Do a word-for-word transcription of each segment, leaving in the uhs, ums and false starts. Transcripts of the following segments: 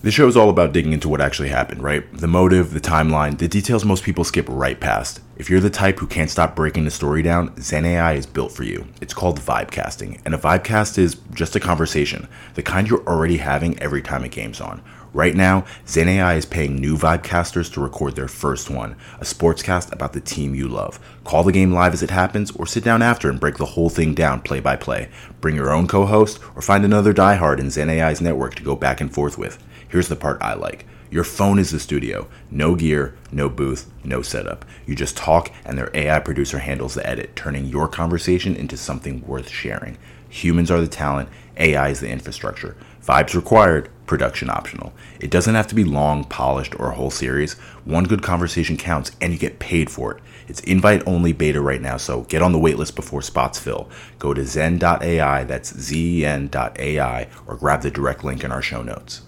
This show is all about digging into what actually happened, right? The motive, the timeline, the details most people skip right past. If you're the type who can't stop breaking the story down, Zen A I is built for you. It's called vibecasting, and a vibecast is just a conversation, the kind you're already having every time a game's on. Right now, Zen A I is paying new vibecasters to record their first one, a sportscast about the team you love. Call the game live as it happens, or sit down after and break the whole thing down play by play. Bring your own co-host, or find another diehard in Zen A I's network to go back and forth with. Here's the part I like. Your phone is the studio. No gear, no booth, no setup. You just talk and their A I producer handles the edit, turning your conversation into something worth sharing. Humans are the talent, A I is the infrastructure. Vibes required, production optional. It doesn't have to be long, polished, or a whole series. One good conversation counts and you get paid for it. It's invite-only beta right now, so get on the waitlist before spots fill. Go to zen dot A I, that's Z E N dot A I, or grab the direct link in our show notes.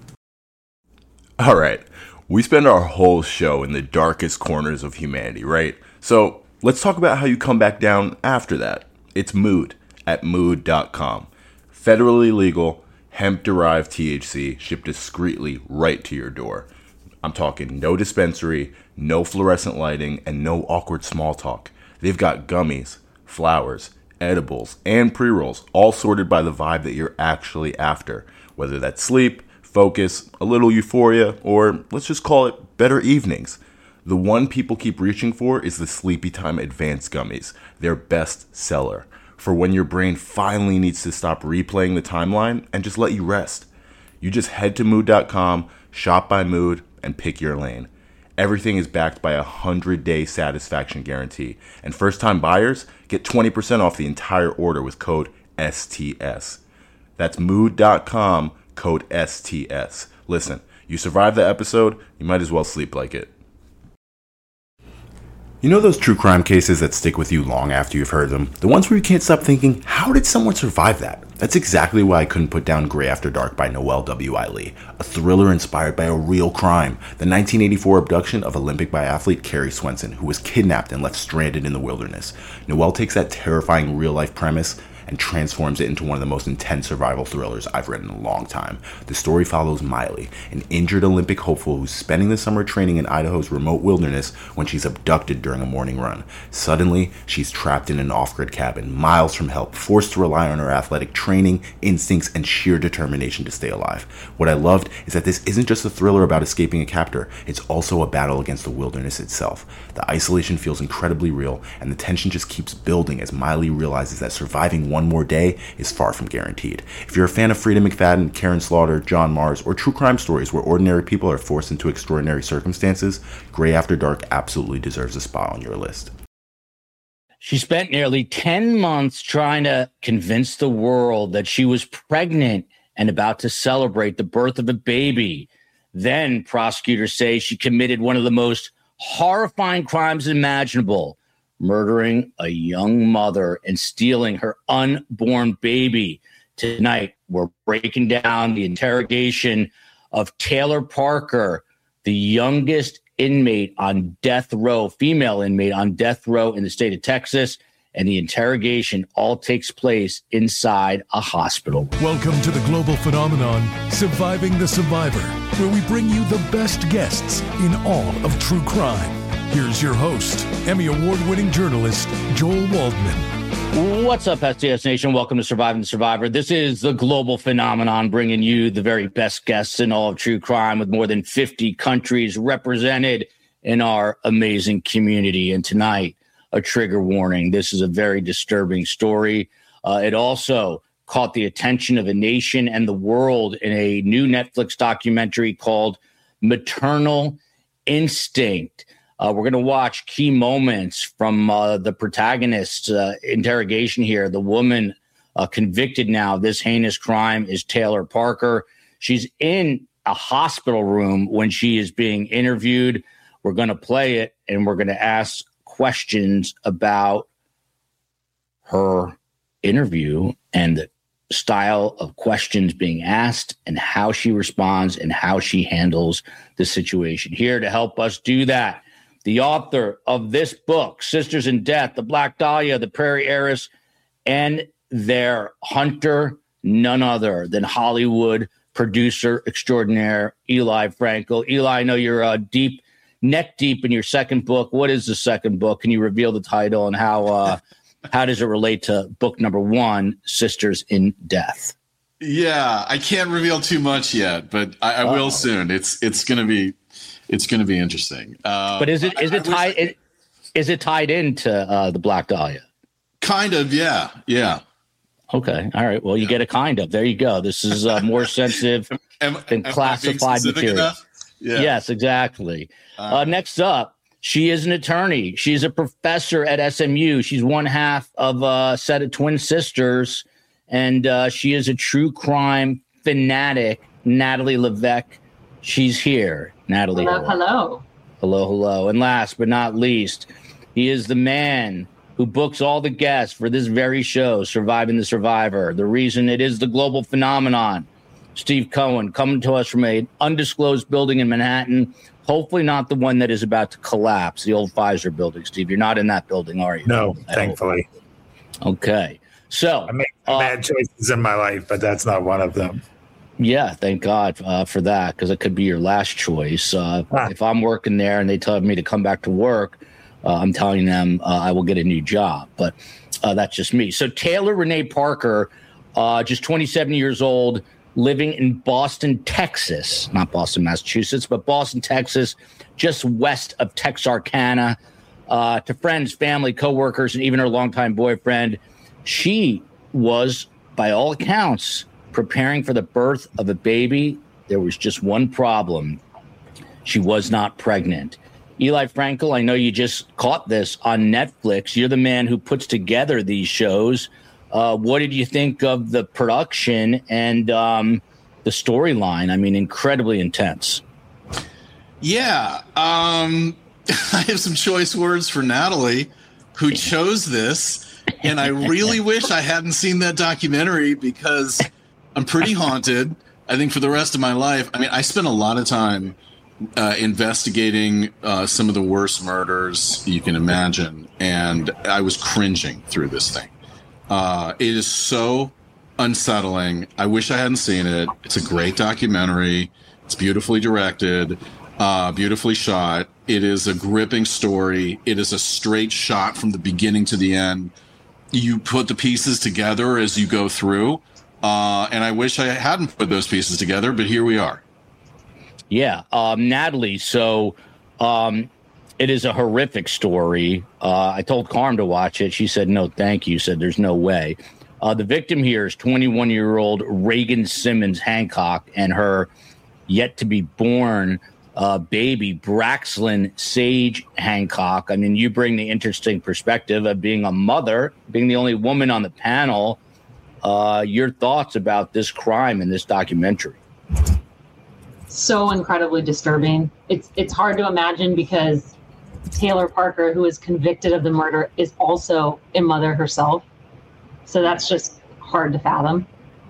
Alright, we spend our whole show in the darkest corners of humanity, right? So let's talk about how you come back down after that. It's Mood at mood dot com. Federally legal, hemp-derived T H C shipped discreetly right to your door. I'm talking no dispensary, no fluorescent lighting, and no awkward small talk. They've got gummies, flowers, edibles, and pre-rolls, all sorted by the vibe that you're actually after, whether that's sleep, focus, a little euphoria, or let's just call it better evenings. The one people keep reaching for is the Sleepy Time Advanced Gummies, their best seller, for when your brain finally needs to stop replaying the timeline and just let you rest. You just head to mood dot com, shop by Mood, and pick your lane. Everything is backed by a one hundred day satisfaction guarantee, and first-time buyers get twenty percent off the entire order with code S T S. That's mood dot com, code S T S. Listen, you survived the episode, you might as well sleep like it. You know those true crime cases that stick with you long after you've heard them? The ones where you can't stop thinking, how did someone survive that? That's exactly why I couldn't put down Grey After Dark by Noelle W. Lee, a thriller inspired by a real crime, the nineteen eighty-four abduction of Olympic biathlete Carrie Swenson, who was kidnapped and left stranded in the wilderness. Noelle takes that terrifying real-life premise and transforms it into one of the most intense survival thrillers I've read in a long time. The story follows Miley, an injured Olympic hopeful who's spending the summer training in Idaho's remote wilderness when she's abducted during a morning run. Suddenly, she's trapped in an off-grid cabin, miles from help, forced to rely on her athletic training, instincts, and sheer determination to stay alive. What I loved is that this isn't just a thriller about escaping a captor, it's also a battle against the wilderness itself. The isolation feels incredibly real, and the tension just keeps building as Miley realizes that surviving one more day is far from guaranteed. If you're a fan of Frida McFadden, Karen Slaughter, John Mars, or true crime stories where ordinary people are forced into extraordinary circumstances, Grey After Dark absolutely deserves a spot on your list. She spent nearly ten months trying to convince the world that she was pregnant and about to celebrate the birth of a baby. Then prosecutors say she committed one of the most horrifying crimes imaginable, murdering a young mother and stealing her unborn baby. Tonight, we're breaking down the interrogation of Taylor Parker, the youngest inmate on death row, female inmate on death row in the state of Texas, and the interrogation all takes place inside a hospital. Welcome to the global phenomenon, Surviving the Survivor, where we bring you the best guests in all of true crime. Here's your host, Emmy Award-winning journalist, Joel Waldman. What's up, S T S Nation? Welcome to Surviving the Survivor. This is the global phenomenon, bringing you the very best guests in all of true crime with more than fifty countries represented in our amazing community. And tonight, a trigger warning. This is a very disturbing story. Uh, it also caught the attention of the nation and the world in a new Netflix documentary called Maternal Instinct. Uh, we're going to watch key moments from uh, the protagonist's uh, interrogation here. The woman uh, convicted now of this heinous crime is Taylor Parker. She's in a hospital room when she is being interviewed. We're going to play it, and we're going to ask questions about her interview and the style of questions being asked and how she responds and how she handles the situation. Here to help us do that, the author of this book, Sisters in Death, The Black Dahlia, The Prairie Heiress, and their hunter, none other than Hollywood producer extraordinaire, Eli Frankel. Eli, I know you're uh, deep, neck deep in your second book. What is the second book? Can you reveal the title and how uh, how does it relate to book number one, Sisters in Death? Yeah, I can't reveal too much yet, but I, I will soon. It's it's gonna be it's gonna be interesting. Uh, but is it is I, it tied? I, is it tied into uh, the Black Dahlia? Kind of, yeah, yeah. Okay, all right. Well, you yeah. get a kind of. There you go. This is uh, more sensitive am, than am classified material. Yeah. Yes, exactly. Uh, uh, next up, she is an attorney. She's a professor at S M U. She's one half of a set of twin sisters, and uh, she is a true crime fanatic, Natalie Levesque. She's here. Natalie. Hello, hello. Hello, hello. And last but not least, he is the man who books all the guests for this very show, Surviving the Survivor. The reason it is the global phenomenon. Steve Cohen, coming to us from an undisclosed building in Manhattan, hopefully not the one that is about to collapse, the old Pfizer building. Steve, you're not in that building, are you? No, thankfully. Okay. So I made uh, bad choices in my life, but that's not one of them. Yeah, thank God uh, for that, because it could be your last choice. Uh, ah. If I'm working there and they tell me to come back to work, Uh, I'm telling them uh, I will get a new job, but uh, that's just me. So Taylor Renee Parker, uh, just twenty-seven years old, living in Boston, Texas, not Boston, Massachusetts, but Boston, Texas, just west of Texarkana. Uh, to friends, family, coworkers, and even her longtime boyfriend, she was, by all accounts, preparing for the birth of a baby. There was just one problem. She was not pregnant. Eli Frankel, I know you just caught this on Netflix. You're the man who puts together these shows. Uh, what did you think of the production and um, the storyline? I mean, incredibly intense. Yeah. Um, I have some choice words for Natalie, who chose this. And I really wish I hadn't seen that documentary, because I'm pretty haunted, I think, for the rest of my life. I mean, I spent a lot of time Uh, investigating uh, some of the worst murders you can imagine, and I was cringing through this thing. Uh, it is so unsettling. I wish I hadn't seen it. It's a great documentary. It's beautifully directed, uh, beautifully shot. It is a gripping story. It is a straight shot from the beginning to the end. You put the pieces together as you go through, uh, and I wish I hadn't put those pieces together, but here we are. Yeah, um, Natalie, so um, it is a horrific story. Uh, I told Carm to watch it. She said, no, thank you. Said, there's no way. Uh, the victim here is twenty-one-year-old Reagan Simmons Hancock and her yet-to-be-born uh, baby, Braxlyn Sage Hancock. I mean, you bring the interesting perspective of being a mother, being the only woman on the panel. Uh, your thoughts about this crime in this documentary? So incredibly disturbing. It's it's hard to imagine, because Taylor Parker, who is convicted of the murder, is also a mother herself. So that's just hard to fathom.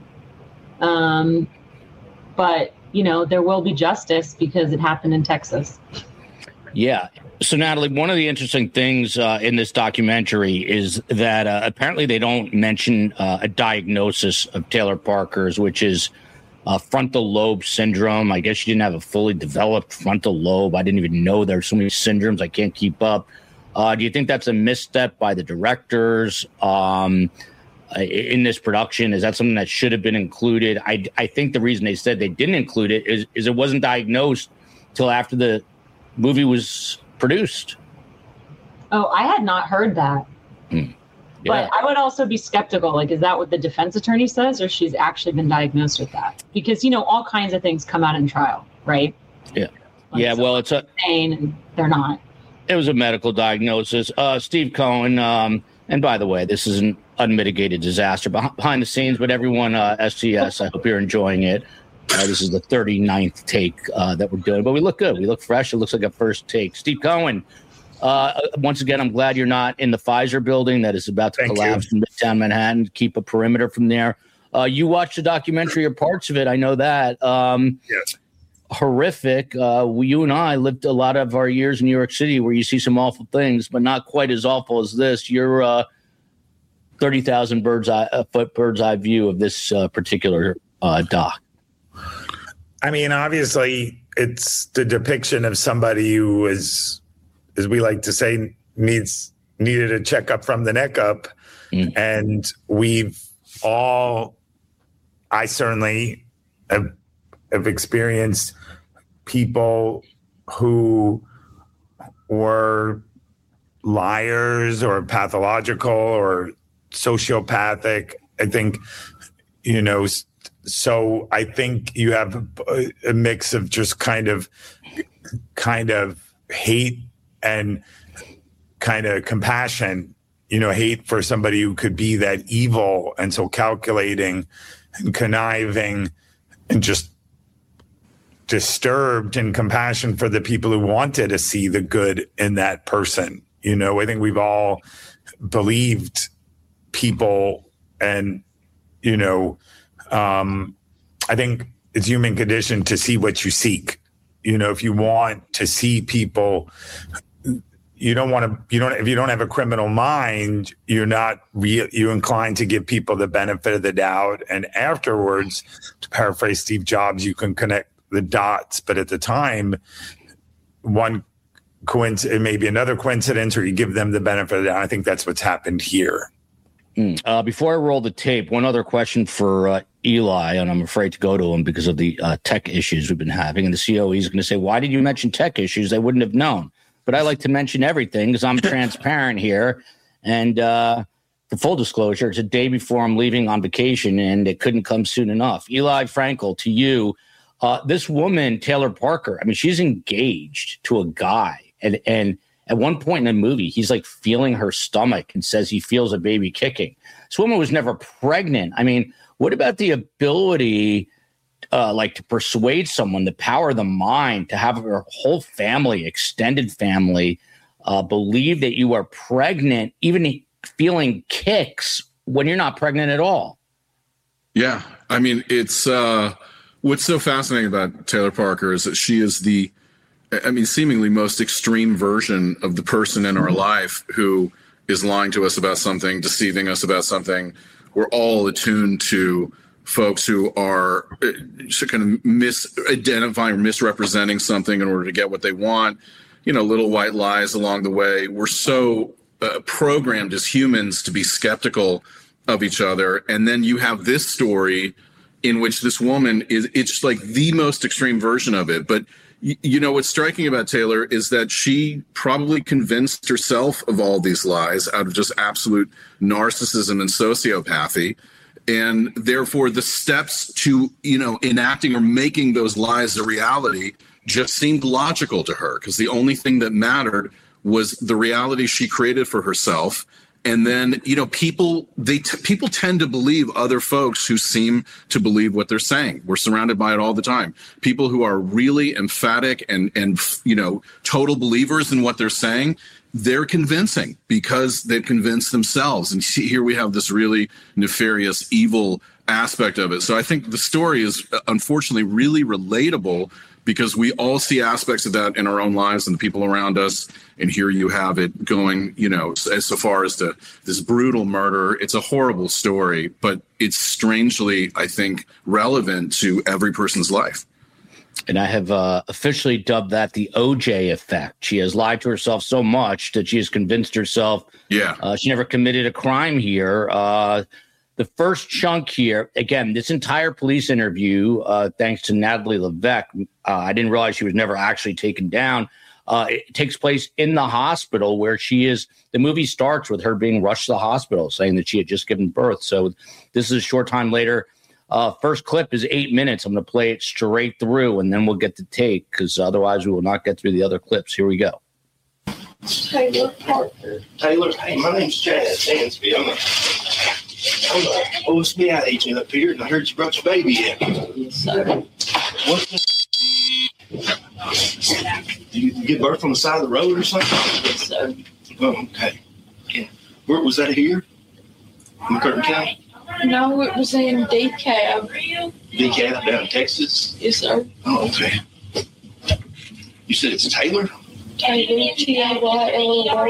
Um, but, you know, there will be justice because it happened in Texas. Yeah. So, Natalie, one of the interesting things uh, in this documentary is that uh, apparently they don't mention uh, a diagnosis of Taylor Parker's, which is Uh, frontal lobe syndrome. I guess she didn't have a fully developed frontal lobe. I didn't even know there's so many syndromes. I can't keep up. Uh, do you think that's a misstep by the directors um, in this production? Is that something that should have been included? I, I think the reason they said they didn't include it is, is it wasn't diagnosed till after the movie was produced. Oh, I had not heard that. Hmm. Yeah. But I would also be skeptical. Like, is that what the defense attorney says, or she's actually been diagnosed with that? Because, you know, all kinds of things come out in trial, right? Yeah. Like, yeah. Well, it's a pain, and they're not. It was a medical diagnosis. Uh, Steve Cohen. Um, and by the way, this is an unmitigated disaster behind the scenes, but everyone, uh, S T S, I hope you're enjoying it. Uh, this is the thirty-ninth take uh, that we're doing, but we look good. We look fresh. It looks like a first take. Steve Cohen. Uh, once again, I'm glad you're not in the Pfizer building that is about to Thank collapse you. in Midtown Manhattan. Keep a perimeter from there. Uh, you watched the documentary or parts of it. I know that. Um, yes. Horrific. Uh, we, you and I lived a lot of our years in New York City where you see some awful things, but not quite as awful as this. You're uh, thirty thousand bird's eye, uh, foot bird's eye view of this uh, particular uh, doc. I mean, obviously, it's the depiction of somebody who is, as we like to say, needs needed a checkup from the neck up. Mm. And we've all, I certainly have, have experienced people who were liars or pathological or sociopathic. I think, you know, so I think you have a, a mix of just kind of, kind of hate and kind of compassion, you know, hate for somebody who could be that evil and so calculating and conniving and just disturbed, and compassion for the people who wanted to see the good in that person. You know, I think we've all believed people, and, you know, um, I think it's human condition to see what you seek. You know, if you want to see people, you don't want to, you don't, if you don't have a criminal mind, you're not real, you're inclined to give people the benefit of the doubt. And afterwards, to paraphrase Steve Jobs, you can connect the dots. But at the time, one coincidence, it may be another coincidence, or you give them the benefit of the doubt. I think that's what's happened here. Mm. Uh, before I roll the tape, one other question for uh, Eli, and I'm afraid to go to him because of the uh, tech issues we've been having. And the C O E is going to say, why did you mention tech issues? They wouldn't have known. But I like to mention everything because I'm transparent here. And uh, for full disclosure, it's a day before I'm leaving on vacation, and it couldn't come soon enough. Eli Frankel, to you, uh, this woman, Taylor Parker, I mean, she's engaged to a guy. And, and at one point in the movie, he's like feeling her stomach and says he feels a baby kicking. This woman was never pregnant. I mean, what about the ability Uh, like to persuade someone, the power of the mind, to have your whole family, extended family, uh, believe that you are pregnant, even feeling kicks when you're not pregnant at all? Yeah. I mean, it's uh, what's so fascinating about Taylor Parker is that she is the, I mean, seemingly most extreme version of the person in our life who is lying to us about something, deceiving us about something. We're all attuned to folks who are kind of misidentifying or misrepresenting something in order to get what they want, you know, little white lies along the way. We're so uh, programmed as humans to be skeptical of each other. And then you have this story in which this woman is, it's like the most extreme version of it. But, y- you know, what's striking about Taylor is that she probably convinced herself of all these lies out of just absolute narcissism and sociopathy. And therefore, the steps to, you know, enacting or making those lies a reality just seemed logical to her, because the only thing that mattered was the reality she created for herself. And then, you know, people they t- people tend to believe other folks who seem to believe what they're saying. We're surrounded by it all the time. People who are really emphatic and and you know total believers in what they're saying. They're convincing because they've convinced themselves. And see, here we have this really nefarious, evil aspect of it. So I think the story is unfortunately really relatable because we all see aspects of that in our own lives and the people around us. And here you have it going, you know, as so far as to this brutal murder. It's a horrible story, but it's strangely, I think, relevant to every person's life. And I have uh, officially dubbed that the O J effect. She has lied to herself so much that she has convinced herself yeah. uh, she never committed a crime here. Uh, the first chunk here, again, this entire police interview, uh, thanks to Natalie Levesque, uh, I didn't realize she was never actually taken down. Uh, it takes place in the hospital where she is. The movie starts with her being rushed to the hospital, saying that she had just given birth. So this is a short time later. Uh, first clip is eight minutes. I'm going to play it straight through, and then we'll get the take, because otherwise we will not get through the other clips. Here we go. Taylor Parker. Taylor, hey, my name's Chad Stansby. I'm a, I'm a O S B I agent up here, and I heard you brought your baby in. Yes, sir. What the? Did you give birth on the side of the road or something? Yes, sir. Oh, okay. Yeah. Where was that here? In McCurtain County? No, it was in DeKalb. DeKalb down in Texas? Yes, sir. Oh, okay. You said it's Taylor? Taylor, T A Y L O R.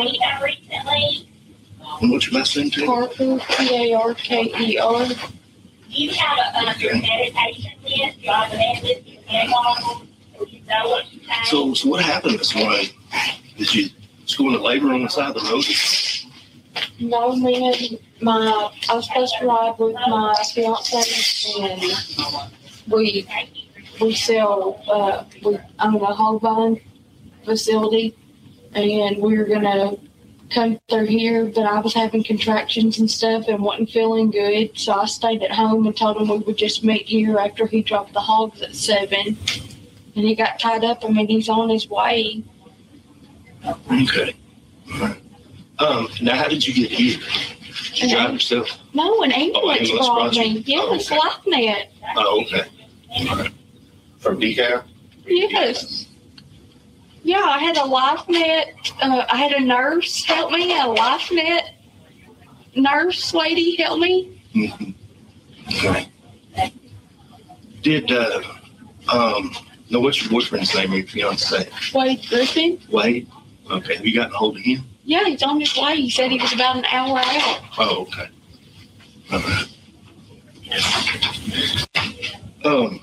And what's your last name, Taylor? Parker, P A R K E R. Do you have a, uh, your medication list? Do you have a med list in your So, so what happened this morning? Did you just go into labor on the side of the road? No, me and my, I was supposed to ride with my fiance, and we we sell, uh, we own a hog buying facility, and we were gonna come through here, but I was having contractions and stuff and wasn't feeling good, so I stayed at home and told him we would just meet here after he dropped the hogs at seven, and he got tied up. I mean, he's on his way. Okay. Um, now, how did you get here? Did you drive yourself? No, an ambulance, ambulance brought brought you? me. Yes, Oh, okay. LifeNet. Oh, okay. All right. From D C A V? Yes. Yeah, I had a LifeNet. Uh, I had a nurse help me. A LifeNet nurse lady help me. Mm-hmm. Okay. Did, uh, um, no, what's your boyfriend's name or your fiance? Wade Griffin. Wade? Okay. Have you gotten a hold of him? Yeah, he's on his way. He said he was about an hour out. Oh, okay. All right. Um,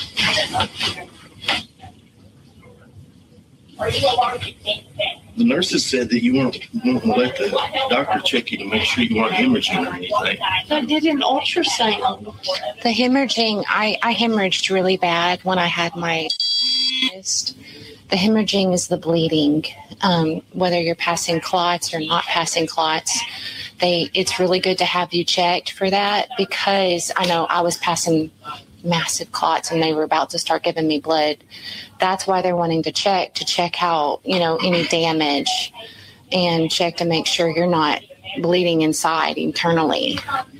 the nurses said that you weren't, you weren't let the doctor check you to make sure you weren't hemorrhaging or anything. I did an ultrasound. The hemorrhaging, I, I hemorrhaged really bad when I had my cyst. The hemorrhaging is the bleeding, um, whether you're passing clots or not passing clots. They, it's really good to have you checked for that, because I know I was passing massive clots and they were about to start giving me blood. That's why they're wanting to check, to check out, you know, any damage and check to make sure you're not bleeding inside internally.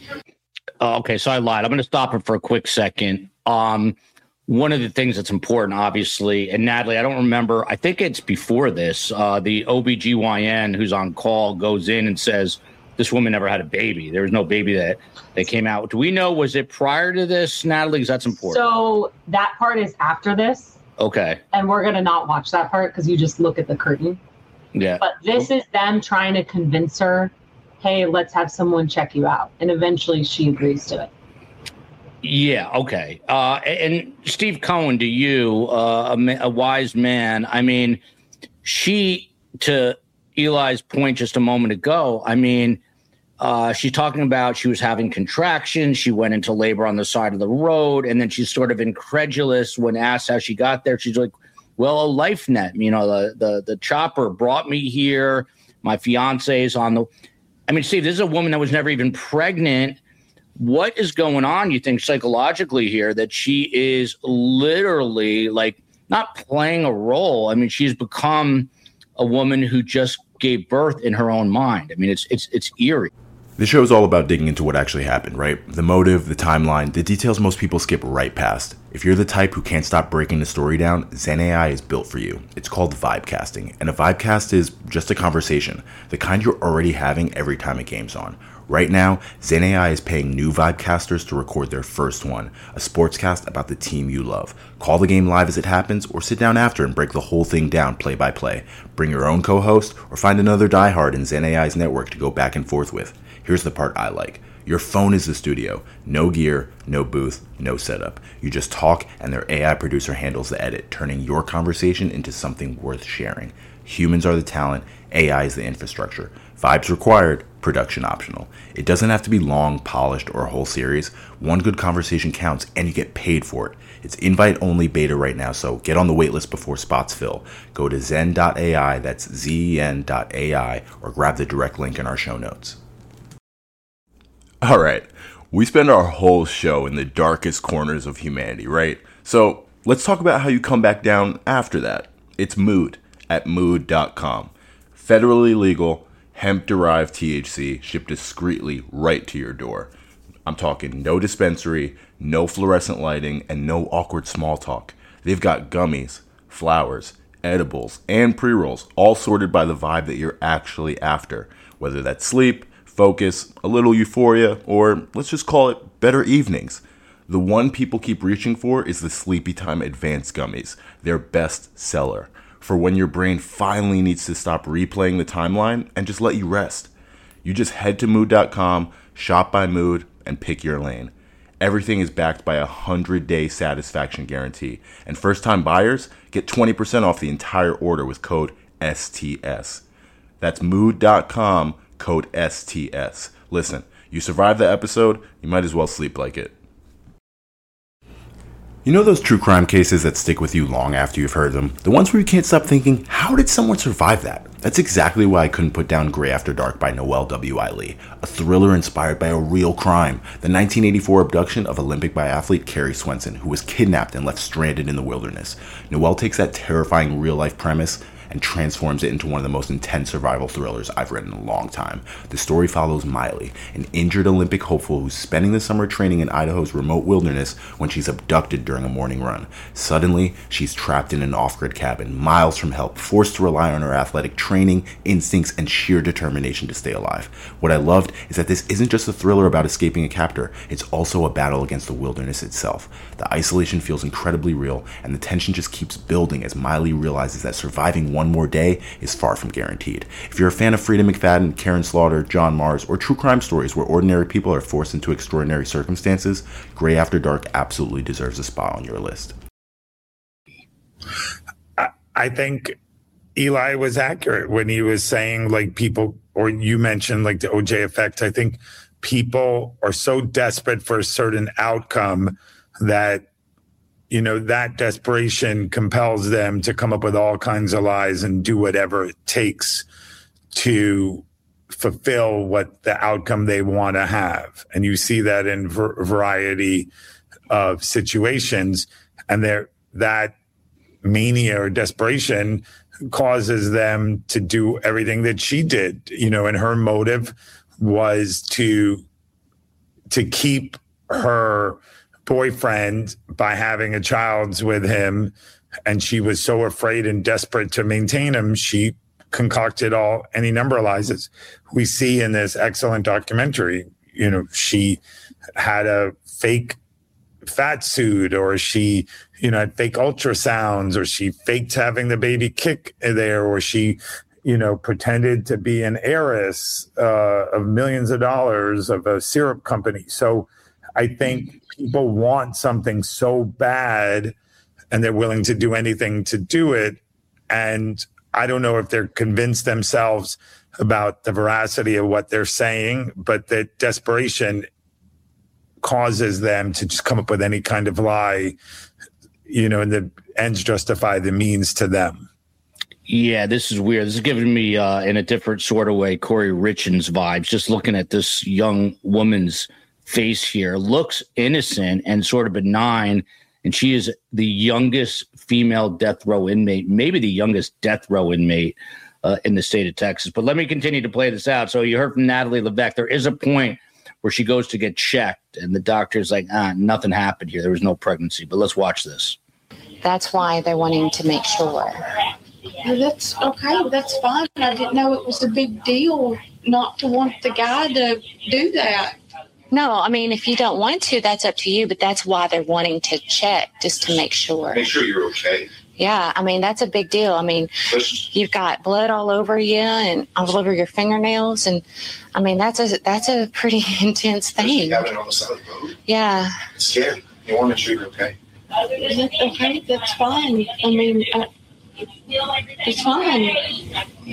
Uh, okay, so I lied. I'm going to stop it for a quick second. Um, one of the things that's important, obviously, and Natalie, I don't remember, I think it's before this, uh, the O B G Y N who's on call goes in and says, this woman never had a baby. There was no baby that, that came out. Do we know, was it prior to this, Natalie? Because that's important. So that part is after this. Okay. And we're going to not watch that part because you just look at the curtain. Yeah. But this is them trying to convince her, hey, let's have someone check you out. And eventually she agrees to it. Yeah, okay. Uh, and Steve Cohen, to you, uh, a, a wise man, I mean, she, to Eli's point just a moment ago, I mean, uh, she's talking about she was having contractions. She went into labor on the side of the road, and then she's sort of incredulous when asked how she got there. She's like, well, a LifeNet, you know, the, the, the chopper brought me here. My fiance is on the, I mean, Steve, this is a woman that was never even pregnant. What is going on, you think, psychologically here, that she is literally like not playing a role? I mean, she's become a woman who just gave birth in her own mind. I mean, it's it's it's eerie. This show is all about digging into what actually happened, right? The motive, the timeline, the details most people skip right past. If you're the type who can't stop breaking the story down, Zen A I is built for you. It's called vibecasting, and a vibecast is just a conversation, the kind you're already having every time a game's on. Right now, Zen A I is paying new vibecasters to record their first one, a sportscast about the team you love. Call the game live as it happens, or sit down after and break the whole thing down play by play. Bring your own co-host, or find another diehard in Zen A I's network to go back and forth with. Here's the part I like. Your phone is the studio. No gear, no booth, no setup. You just talk, and their A I producer handles the edit, turning your conversation into something worth sharing. Humans are the talent, A I is the infrastructure. Vibes required, production optional. It doesn't have to be long, polished, or a whole series. One good conversation counts, and you get paid for it. It's invite-only beta right now, so get on the waitlist before spots fill. Go to zen dot A I, that's Z E N dot A I, or grab the direct link in our show notes. All right, we spend our whole show in the darkest corners of humanity, right? So let's talk about how you come back down after that. It's Mood at mood dot com. Federally legal, hemp-derived T H C shipped discreetly right to your door. I'm talking no dispensary, no fluorescent lighting, and no awkward small talk. They've got gummies, flowers, edibles, and pre-rolls, all sorted by the vibe that you're actually after, whether that's sleep, focus, a little euphoria, or let's just call it better evenings. The one people keep reaching for is the Sleepy Time Advanced Gummies, their best seller, for when your brain finally needs to stop replaying the timeline and just let you rest. You just head to mood dot com, shop by Mood, and pick your lane. Everything is backed by a one hundred day satisfaction guarantee. And first-time buyers get twenty percent off the entire order with code S T S. That's mood dot com, code S T S. Listen, you survived the episode, you might as well sleep like it. You know those true crime cases that stick with you long after you've heard them? The ones where you can't stop thinking, how did someone survive that? That's exactly why I couldn't put down Grey After Dark by Noelle W. I. Lee, a thriller inspired by a real crime, the nineteen eighty-four abduction of Olympic biathlete Carrie Swenson, who was kidnapped and left stranded in the wilderness. Noelle takes that terrifying real-life premise and transforms it into one of the most intense survival thrillers I've read in a long time. The story follows Miley, an injured Olympic hopeful who's spending the summer training in Idaho's remote wilderness when she's abducted during a morning run. Suddenly, she's trapped in an off-grid cabin, miles from help, forced to rely on her athletic training, instincts, and sheer determination to stay alive. What I loved is that this isn't just a thriller about escaping a captor, it's also a battle against the wilderness itself. The isolation feels incredibly real, and the tension just keeps building as Miley realizes that surviving one One more day is far from guaranteed. If you're a fan of Frida McFadden, Karen Slaughter, John Mars, or true crime stories where ordinary people are forced into extraordinary circumstances, Grey After Dark absolutely deserves a spot on your list. I, I think Eli was accurate when he was saying, like, people, or you mentioned like the O J effect. I think people are so desperate for a certain outcome that you know, that desperation compels them to come up with all kinds of lies and do whatever it takes to fulfill what the outcome they want to have. And you see that in a variety of situations. And there, that mania or desperation causes them to do everything that she did, you know, and her motive was to, to keep her boyfriend by having a child with him, and she was so afraid and desperate to maintain him, she concocted all any number of lies. We see in this excellent documentary, you know, she had a fake fat suit, or she, you know, had fake ultrasounds, or she faked having the baby kick there, or she, you know, pretended to be an heiress uh, of millions of dollars of a syrup company. So I think people want something so bad and they're willing to do anything to do it. And I don't know if they're convinced themselves about the veracity of what they're saying, but that desperation causes them to just come up with any kind of lie, you know, and the ends justify the means to them. Yeah, this is weird. This is giving me, uh, in a different sort of way, Corey Richins vibes, just looking at this young woman's face here. Looks innocent and sort of benign, and she is the youngest female death row inmate, maybe the youngest death row inmate uh, in the state of Texas. But let me continue to play this out. So you heard from Natalie Levesque. There is a point where she goes to get checked, and the doctor's like, ah, nothing happened here. There was no pregnancy. But let's watch this. That's why they're wanting to make sure. Well, that's okay. That's fine. I didn't know it was a big deal not to want the guy to do that. No, I mean, if you don't want to, that's up to you, but that's why they're wanting to check, just to make sure. Make sure you're okay. Yeah, I mean, that's a big deal. I mean, you've got blood all over you and all over your fingernails, and I mean, that's a that's a pretty intense thing. You got it on the side of the road. Yeah. It's scary. You want to make sure you're okay. Okay, that's fine. I mean, uh, it's fine. You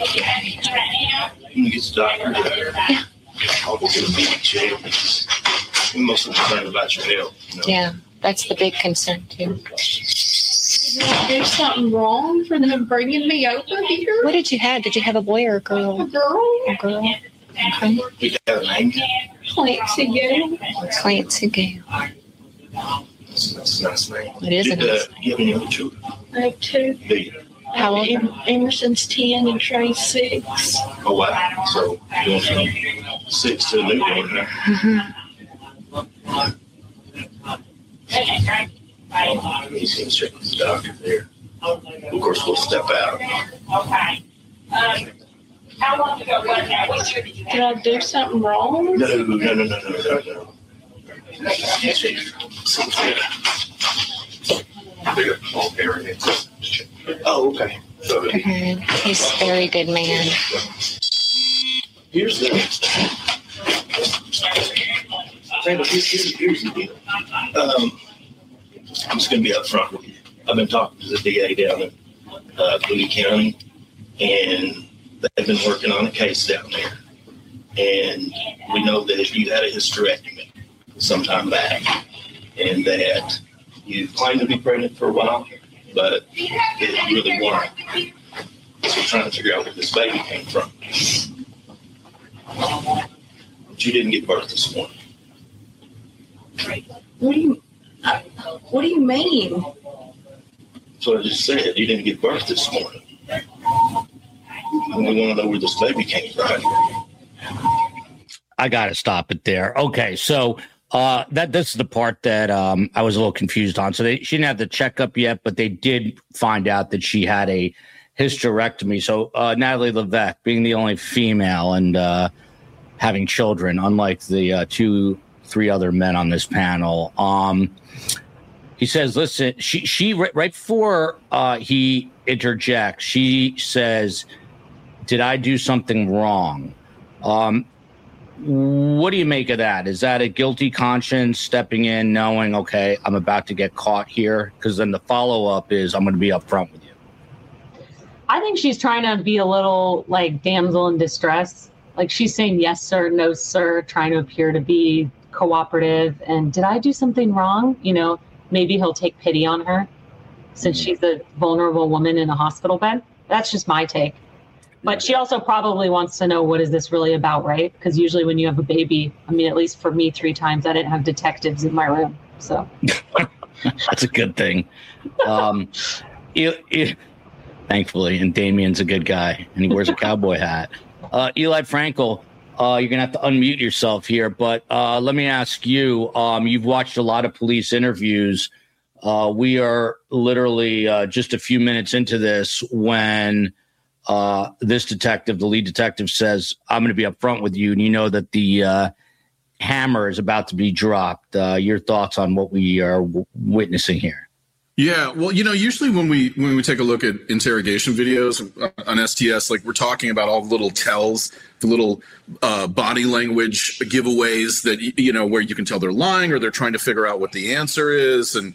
can get the doctor. Yeah. I'll be going to be in jail. I'm mostly concerned about your health. You know? Yeah, that's the big concern too. Did I do something wrong for them bringing me over here? What did you have? Did you have a boy or a girl? A girl. A girl. Okay. You have a name? Clancy Gale. Clancy Gale. That's, that's a nice name. It is a Did, nice uh, you have any other children? I have two. Do you? How old? Em- Emerson's ten and Trey's six. Oh, wow. So you want from six to a newborn, huh? Mm-hmm. He's going to check with the doctor there. Of course, we'll step out. Okay. Um, how long ago was that? Did I do something wrong? No, no, no, no, no, no, no. Oh, okay. So, Mm-hmm. He's a very good man. here's the Taylor, here's, here's the deal. Um, I'm just going to be up front with you. I've been talking to the D A down in uh, Boone County, and they've been working on a case down there. And we know that if you had a hysterectomy sometime back, and that you claimed to be pregnant for a while, but it really weren't. So we're trying to figure out where this baby came from. But you didn't give birth this morning. What do you, uh, what do you mean? That's what I just said. You didn't give birth this morning. And we want to know where this baby came from. I got to stop it there. Okay, so uh, that this is the part that um, I was a little confused on. So they, she didn't have the checkup yet, but they did find out that she had a hysterectomy. So uh, Natalie Levesque, being the only female and uh, having children, unlike the uh, two, three other men on this panel, um, he says, listen, she, she right, right before uh, he interjects, she says, did I do something wrong? Um, what do you make of that? Is that a guilty conscience stepping in, knowing, okay, I'm about to get caught here? Because then the follow-up is, I'm going to be upfront with you. I think she's trying to be a little like damsel in distress. Like she's saying, yes, sir, no, sir, trying to appear to be cooperative. And did I do something wrong? You know, maybe he'll take pity on her since she's a vulnerable woman in a hospital bed. That's just my take. But she also probably wants to know, what is this really about, right? Because usually when you have a baby, I mean, at least for me, three times, I didn't have detectives in my room. So that's a good thing. Um, it, it, thankfully, and Damien's a good guy, and he wears a cowboy hat. Uh, Eli Frankel, uh, you're going to have to unmute yourself here, but uh, let me ask you, um, you've watched a lot of police interviews. Uh, we are literally uh, just a few minutes into this when uh, this detective, the lead detective, says, I'm going to be upfront with you, and you know that the uh, hammer is about to be dropped. Uh, your thoughts on what we are w- witnessing here? Yeah, well, you know, usually when we when we take a look at interrogation videos on S T S, like we're talking about all the little tells, the little uh, body language giveaways that, you know, where you can tell they're lying or they're trying to figure out what the answer is. And,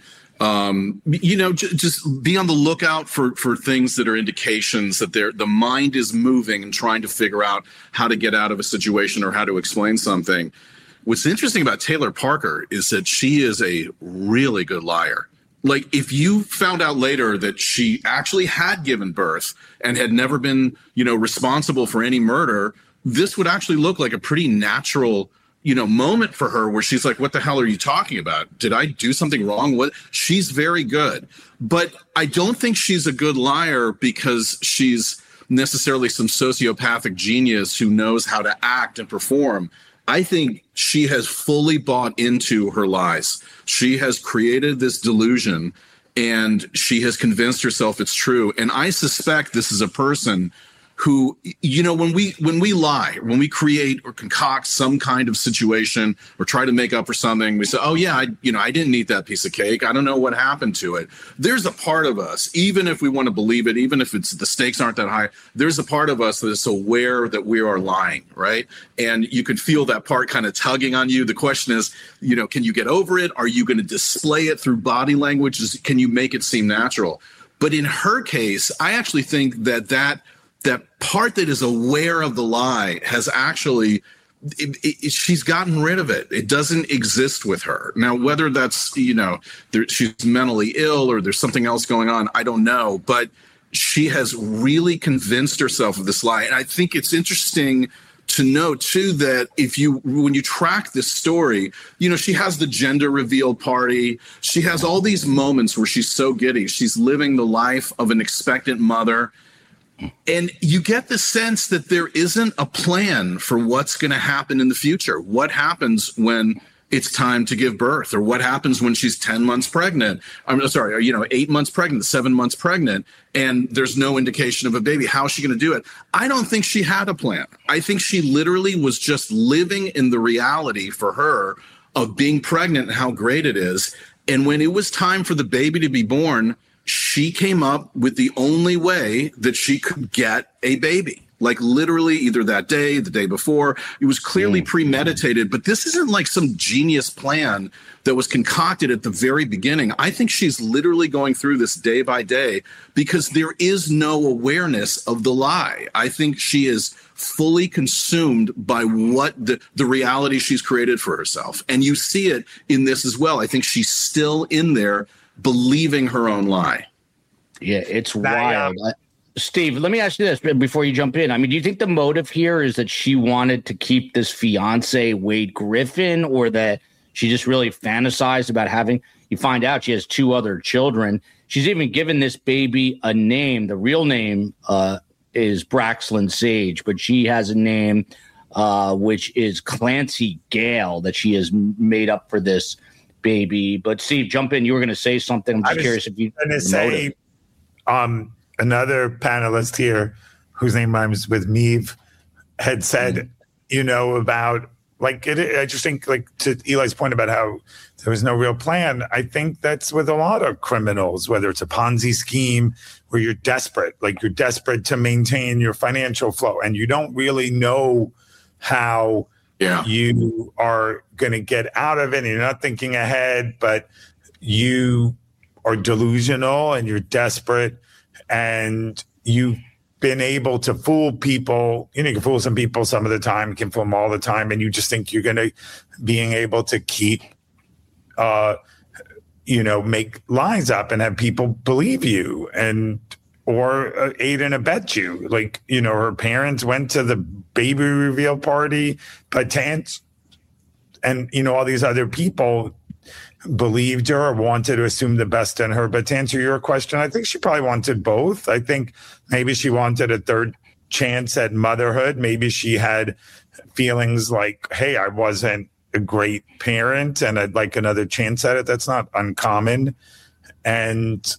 um, you know, j- just be on the lookout for, for things that are indications that they're, the mind is moving and trying to figure out how to get out of a situation or how to explain something. What's interesting about Taylor Parker is that she is a really good liar. Like, if you found out later that she actually had given birth and had never been, you know, responsible for any murder, this would actually look like a pretty natural, you know, moment for her where she's like, what the hell are you talking about? Did I do something wrong? What? She's very good. But I don't think she's a good liar because she's necessarily some sociopathic genius who knows how to act and perform. I think she has fully bought into her lies. She has created this delusion and she has convinced herself it's true. And I suspect this is a person who, you know, when we when we lie, when we create or concoct some kind of situation or try to make up for something, we say, oh, yeah, I, you know, I didn't eat that piece of cake. I don't know what happened to it. There's a part of us, even if we want to believe it, even if it's the stakes aren't that high, there's a part of us that is aware that we are lying. Right. And you could feel that part kind of tugging on you. The question is, you know, can you get over it? Are you going to display it through body language? Can you make it seem natural? But in her case, I actually think that that that part that is aware of the lie has actually, it, it, she's gotten rid of it. It doesn't exist with her. Now, whether that's, you know, there, she's mentally ill or there's something else going on, I don't know. But she has really convinced herself of this lie. And I think it's interesting to know, too, that if you, when you track this story, you know, she has the gender reveal party. She has all these moments where she's so giddy. She's living the life of an expectant mother. And you get the sense that there isn't a plan for what's going to happen in the future. What happens when it's time to give birth, or what happens when she's ten months pregnant? I'm sorry, or, you know, eight months pregnant, seven months pregnant, and there's no indication of a baby. How is she going to do it? I don't think she had a plan. I think she literally was just living in the reality for her of being pregnant and how great it is. And when it was time for the baby to be born, she came up with the only way that she could get a baby. like literally either that day, the day before. It was clearly Mm. premeditated, but this isn't like some genius plan that was concocted at the very beginning. I think she's literally going through this day by day because there is no awareness of the lie. I think she is fully consumed by what the, the reality she's created for herself. And you see it in this as well. I think she's still in there believing her own lie. Yeah, it's That, wild. Uh, Steve, let me ask you this before you jump in. I mean, do you think the motive here is that she wanted to keep this fiance, Wade Griffin, or that she just really fantasized about having, you find out she has two other children. She's even given this baby a name. The real name uh, is Braxlyn Sage, but she has a name uh, which is Clancy Gale that she has made up for this baby. But Steve, jump in. You were going to say something. I'm just curious if you going to say, um, another panelist here whose name rhymes with Meave had said, mm-hmm. you know, about like, it, I just think like to Eli's point about how there was no real plan. I think that's with a lot of criminals, whether it's a Ponzi scheme where you're desperate, like you're desperate to maintain your financial flow and you don't really know how yeah. you are going to get out of it. And you're not thinking ahead, but you are delusional and you're desperate and you've been able to fool people. You know, you can fool some people some of the time, you can fool them all the time. And you just think you're going to being able to keep, uh, you know, make lies up and have people believe you and, or uh, aid and abet you. Like, you know, her parents went to the baby reveal party, but Tance and, you know, all these other people believed her or wanted to assume the best in her. But to answer your question, I think she probably wanted both. I think maybe she wanted a third chance at motherhood. Maybe she had feelings like, hey, I wasn't a great parent and I'd like another chance at it. That's not uncommon. And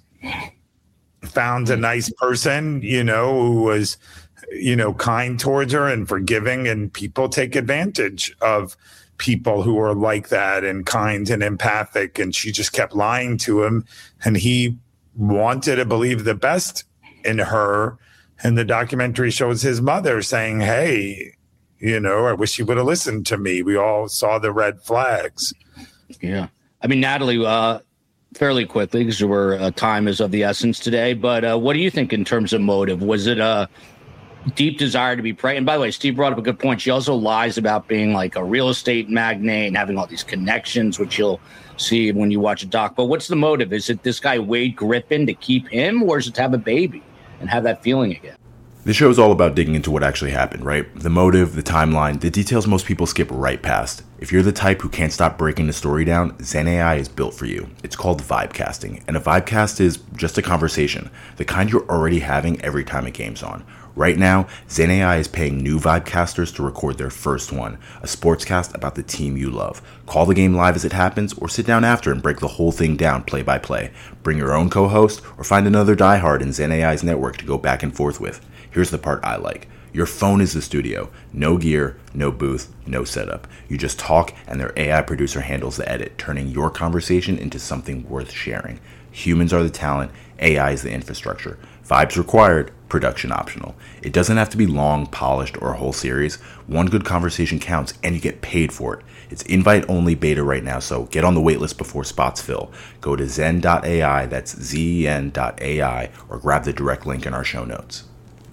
found a nice person, you know, who was, you know, kind towards her and forgiving, and people take advantage of people who are like that and kind and empathic. And she just kept lying to him and he wanted to believe the best in her. And the documentary shows his mother saying, hey, you know, I wish you would have listened to me. We all saw the red flags. Yeah. I mean, Natalie, uh, fairly quickly, because we're, uh, time is of the essence today, but uh, what do you think in terms of motive? Was it a deep desire to be pregnant? And by the way, Steve brought up a good point. She also lies about being like a real estate magnate and having all these connections, which you'll see when you watch a doc. But what's the motive? Is it this guy Wade Griffin to keep him, or is it to have a baby and have that feeling again? This show is all about digging into what actually happened, right? The motive, the timeline, the details most people skip right past. If you're the type who can't stop breaking the story down, Zen A I is built for you. It's called vibecasting, and a vibecast is just a conversation, the kind you're already having every time a game's on. Right now, Zen A I is paying new vibecasters to record their first one, a sportscast about the team you love. Call the game live as it happens, or sit down after and break the whole thing down play by play. Bring your own co-host, or find another diehard in Zen A I's network to go back and forth with. Here's the part I like. Your phone is the studio. No gear, no booth, no setup. You just talk and their A I producer handles the edit, turning your conversation into something worth sharing. Humans are the talent, A I is the infrastructure. Vibes required, production optional. It doesn't have to be long, polished, or a whole series. One good conversation counts and you get paid for it. It's invite-only beta right now, so get on the waitlist before spots fill. Go to zen dot A I, that's Z E N dot A I, or grab the direct link in our show notes.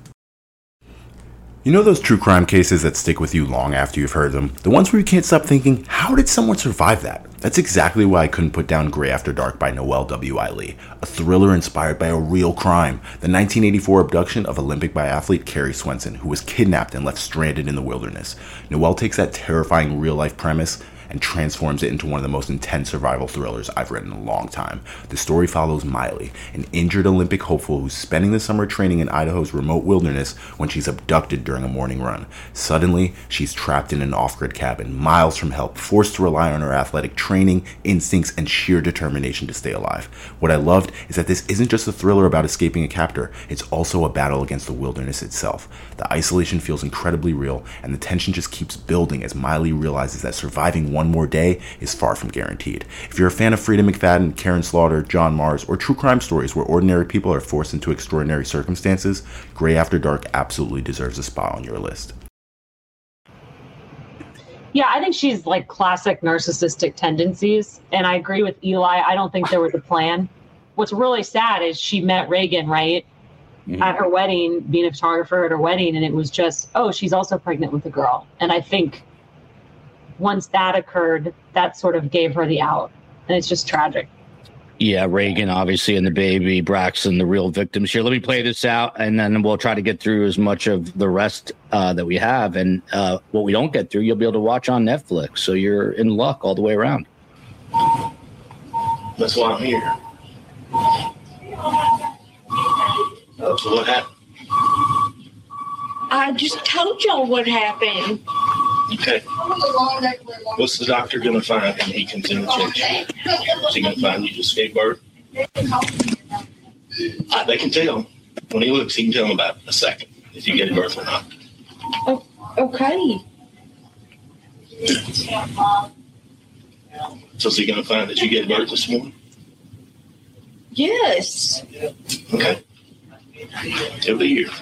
You know those true crime cases that stick with you long after you've heard them? The ones where you can't stop thinking, how did someone survive that? That's exactly why I couldn't put down Gray After Dark by Noel W. I. Lee, a thriller inspired by a real crime, the nineteen eighty-four abduction of Olympic biathlete Carrie Swenson, who was kidnapped and left stranded in the wilderness. Noel takes that terrifying real-life premise and transforms it into one of the most intense survival thrillers I've read in a long time. The story follows Miley, an injured Olympic hopeful who's spending the summer training in Idaho's remote wilderness when she's abducted during a morning run. Suddenly, she's trapped in an off-grid cabin, miles from help, forced to rely on her athletic training, instincts, and sheer determination to stay alive. What I loved is that this isn't just a thriller about escaping a captor, it's also a battle against the wilderness itself. The isolation feels incredibly real, and the tension just keeps building as Miley realizes that surviving one one more day is far from guaranteed. If you're a fan of Frida McFadden, Karen Slaughter, John Mars, or true crime stories where ordinary people are forced into extraordinary circumstances, Grey After Dark absolutely deserves a spot on your list. Yeah, I think she's like classic narcissistic tendencies. And I agree with Eli. I don't think there was a plan. What's really sad is she met Reagan, right? Mm-hmm. At her wedding, being a photographer at her wedding. And it was just, oh, she's also pregnant with a girl. And I think once that occurred, that sort of gave her the out. And it's just tragic. Yeah, Reagan, obviously, and the baby, Braxton, the real victims here. Let me play this out, and then we'll try to get through as much of the rest uh, that we have. And uh, what we don't get through, you'll be able to watch on Netflix. So you're in luck all the way around. That's why I'm here. Uh, so what happened? I just told y'all what happened. Okay. What's the doctor going to find when he comes in and checks you? Is he going to find you just gave birth? Uh, they can tell. When he looks, he can tell him about a second if you gave birth or not. Oh, okay. So is he going to find that you gave birth this morning? Yes. Okay. He'll be here.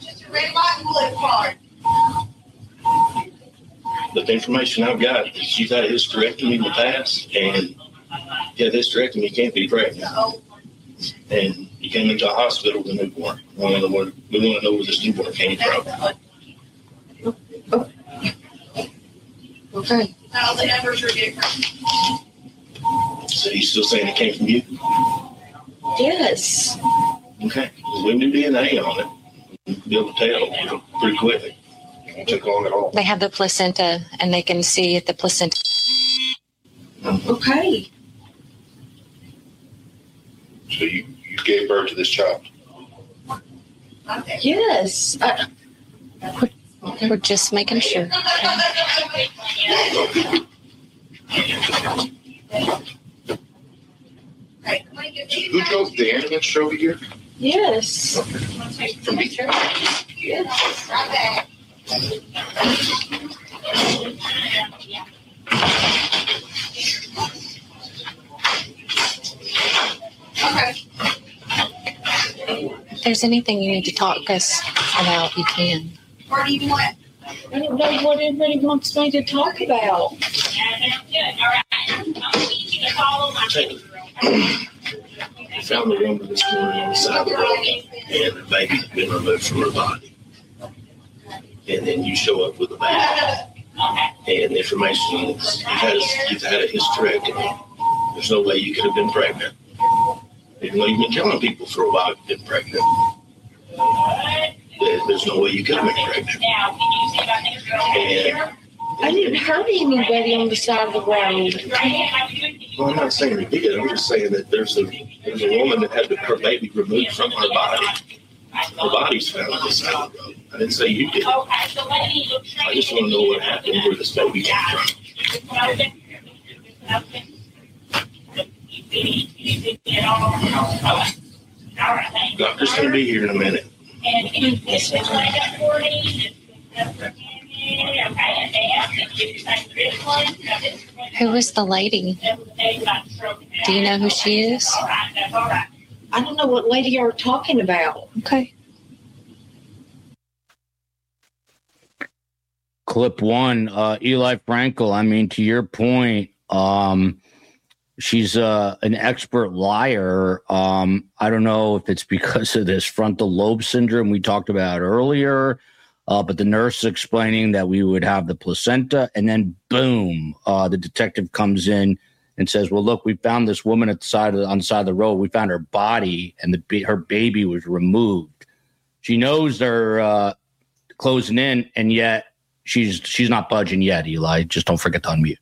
But the information I've got is you've had a hysterectomy in the past, and you had a hysterectomy, you can't be pregnant. And you came into a hospital with a newborn. We want to know where, we want to know where this newborn came from. Okay. So you still saying it came from you? Yes. Okay. We knew D N A on it. We'll be able to tell you know, pretty quickly. It took long at all. They have the placenta, and they can see if the placenta. Okay. So you, you gave birth to this child? Yes. I, we're, we're just making sure. Who drove the ambulance over here? Yes. From me? Yes. If there's anything you need to talk us about, you can. I don't know what everybody wants me to talk about. I found the woman this morning on the side of the road, and the baby had been removed from her body. And then you show up with a baby, and the information is you've had a, you've had a hysterectomy. There's no way you could have been pregnant. Even though you've been telling people for a while you've been pregnant, there's no way you could have been pregnant. And I didn't hurt anybody on the side of the road. well, I'm not saying you did. I'm just saying that there's a there's a woman that had the, her baby removed from her body. Her body's found on the side of the road. I didn't say you did. I just want to know what happened, where this baby came from. Doctor's going to be here in a minute. Who is the lady? Do you know who she is? I don't know what lady you're talking about. Okay. Clip one, uh, Eli Frankel. I mean, to your point, um, she's uh, an expert liar. Um, I don't know if it's because of this frontal lobe syndrome we talked about earlier, uh, but the nurse explaining that we would have the placenta, and then boom, uh, the detective comes in and says, "Well, look, we found this woman at the side of the, on the side of the road. We found her body, and the her baby was removed. She knows they're uh, closing in, and yet." She's she's not budging yet, Eli. Just don't forget to unmute.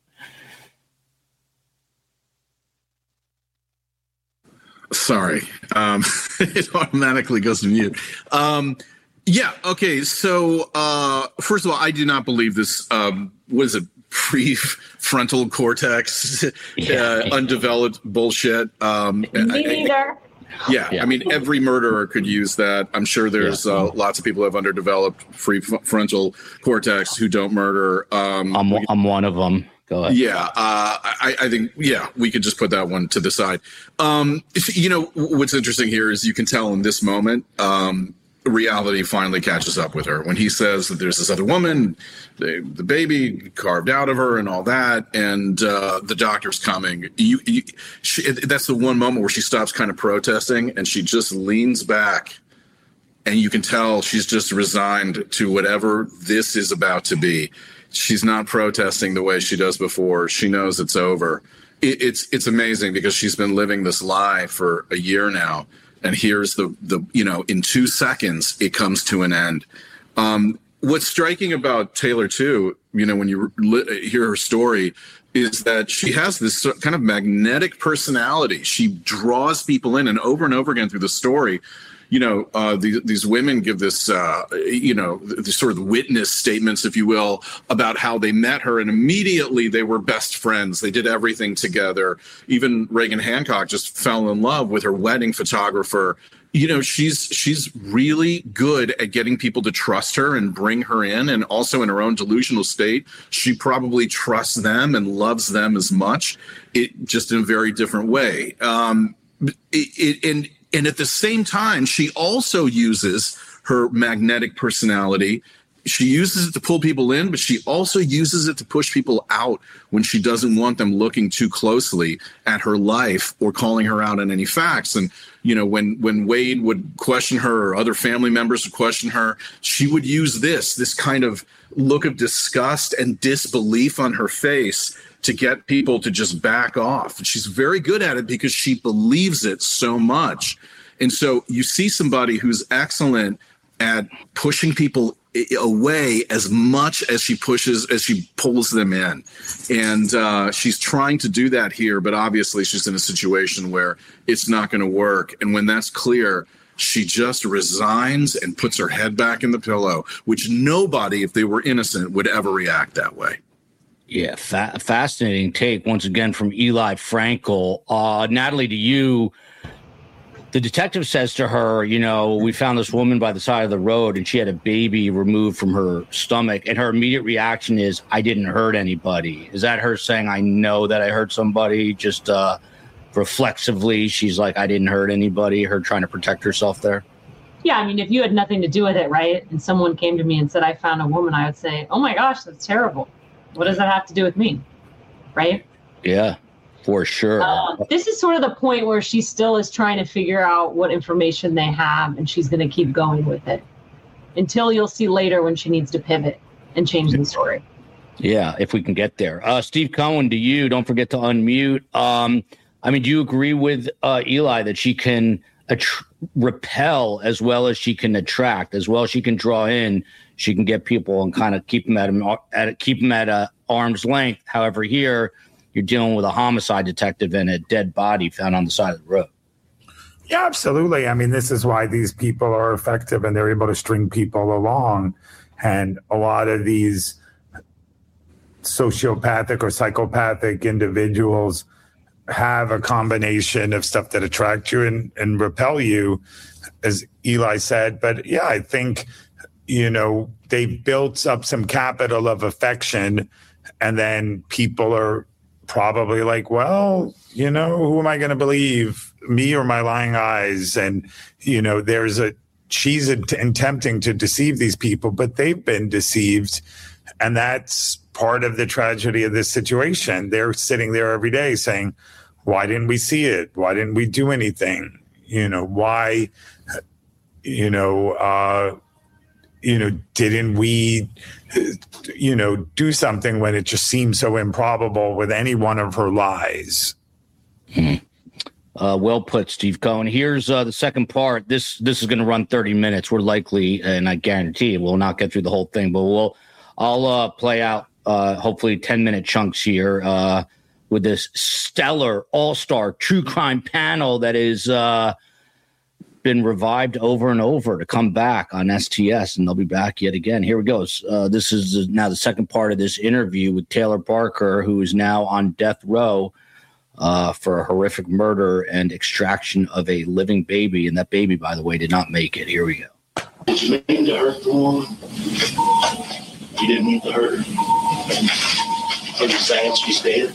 Sorry. Um, it automatically goes to mute. Um, yeah, okay. So, uh, first of all, I do not believe this, um, what is it, prefrontal cortex, Yeah. uh, undeveloped bullshit. Um, Me I- I- neither. Yeah, Yeah. I mean, every murderer could use that. I'm sure there's Yeah. uh, lots of people who have underdeveloped prefrontal cortex who don't murder. Um, I'm I'm one of them. Go ahead. Yeah, uh, I, I think, yeah, we could just put that one to the side. Um, if, you know, what's interesting here is you can tell in this moment, um, reality finally catches up with her when he says that there's this other woman, the, the baby carved out of her and all that, and uh, the doctor's coming. You, you she, that's the one moment where she stops kind of protesting and she just leans back, and you can tell she's just resigned to whatever this is about to be. She's not protesting the way she does before. She knows it's over. It, it's it's amazing because she's been living this lie for a year now. And here's the, the, you know, in two seconds, it comes to an end. Um, what's striking about Taylor, too, you know, when you li- hear her story, is that she has this kind of magnetic personality. She draws people in, and over and over again through the story, you know, uh, the, these women give this, uh, you know, the sort of witness statements, if you will, about how they met her, and immediately they were best friends. They did everything together. Even Reagan Hancock just fell in love with her wedding photographer. You know, she's she's really good at getting people to trust her and bring her in. And also in her own delusional state, she probably trusts them and loves them as much, it just in a very different way. Um, it, it, and And at the same time, she also uses her magnetic personality. She uses it to pull people in, but she also uses it to push people out when she doesn't want them looking too closely at her life or calling her out on any facts. And, you know, when, when Wade would question her or other family members would question her, she would use this, this kind of look of disgust and disbelief on her face to get people to just back off. And she's very good at it because she believes it so much. And so you see somebody who's excellent at pushing people away as much as she pushes, as she pulls them in. And uh, she's trying to do that here, but obviously she's in a situation where it's not going to work. And when that's clear, she just resigns and puts her head back in the pillow, which nobody, if they were innocent, would ever react that way. Yeah, fa- fascinating take once again from Eli Frankel. Uh, Natalie, to you, the detective says to her, you know, we found this woman by the side of the road and she had a baby removed from her stomach. And her immediate reaction is, I didn't hurt anybody. Is that her saying, I know that I hurt somebody? Just uh, reflexively, she's like, I didn't hurt anybody, her trying to protect herself there? Yeah, I mean, if you had nothing to do with it, right, and someone came to me and said, I found a woman, I would say, oh my gosh, that's terrible. What does that have to do with me? Right? Yeah, for sure. Um, this is sort of the point where she still is trying to figure out what information they have, and she's going to keep going with it until you'll see later when she needs to pivot and change the story. Yeah, if we can get there. Uh, Steve Cohen, to you, don't forget to unmute. Um, I mean, do you agree with uh, Eli that she can att- repel as well as she can attract, as well as she can draw in? She can get people and kind of keep them at, a, at keep them at a arm's length. However, here you're dealing with a homicide detective and a dead body found on the side of the road. Yeah, absolutely. I mean, this is why these people are effective and they're able to string people along. And a lot of these sociopathic or psychopathic individuals have a combination of stuff that attract you and, and repel you, as Eli said. But yeah, I think, you know, they've built up some capital of affection, and then people are probably like, well, you know, who am I going to believe, me or my lying eyes? And, you know, there's a, she's attempting to deceive these people, but they've been deceived. And that's part of the tragedy of this situation. They're sitting there every day saying, why didn't we see it? Why didn't we do anything? You know, why, you know, uh, you know, didn't we, you know, do something when it just seemed so improbable with any one of her lies? Hmm. Uh, well put, Steve Cohen. Here's uh, the second part. This this is going to run thirty minutes. We're likely, and I guarantee we'll not get through the whole thing, but we'll I'll uh, play out uh, hopefully ten minute chunks here uh, with this stellar all-star true crime panel that is uh, been revived over and over to come back on S T S, and they'll be back yet again. Here it goes. Uh, this is now the second part of this interview with Taylor Parker, who is now on death row uh, for a horrific murder and extraction of a living baby. And that baby, by the way, did not make it. Here we go. Did you mean to hurt the woman? You didn't mean to hurt her. Are you saying she's dead?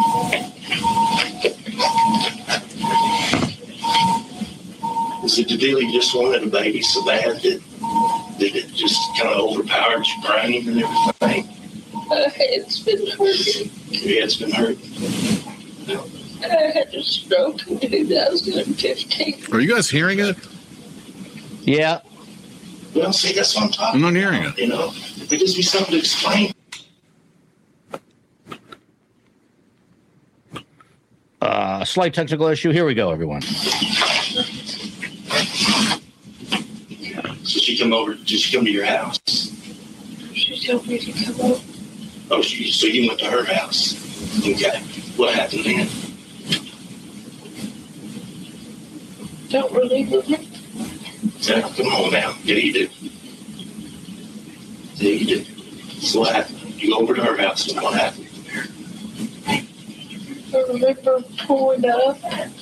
Is it the deal you just wanted a baby so bad that, that it just kind of overpowered your brain and everything? My head's been hurting. Your head's been hurting. I had a stroke in two thousand fifteen. Are you guys hearing it? Yeah. Well, see, that's what I'm talking I'm not about. hearing it. You know, there gives me something to explain. Uh, slight technical issue. Here we go, everyone. So she come over, did she come to your house? She told me to come over. Oh, she, so you went to her house. Okay. What happened then? Don't really remember. Yeah, come on now. Yeah, you do. Yeah, you do. So what happened? You go over to her house and what happened? I remember pulling up.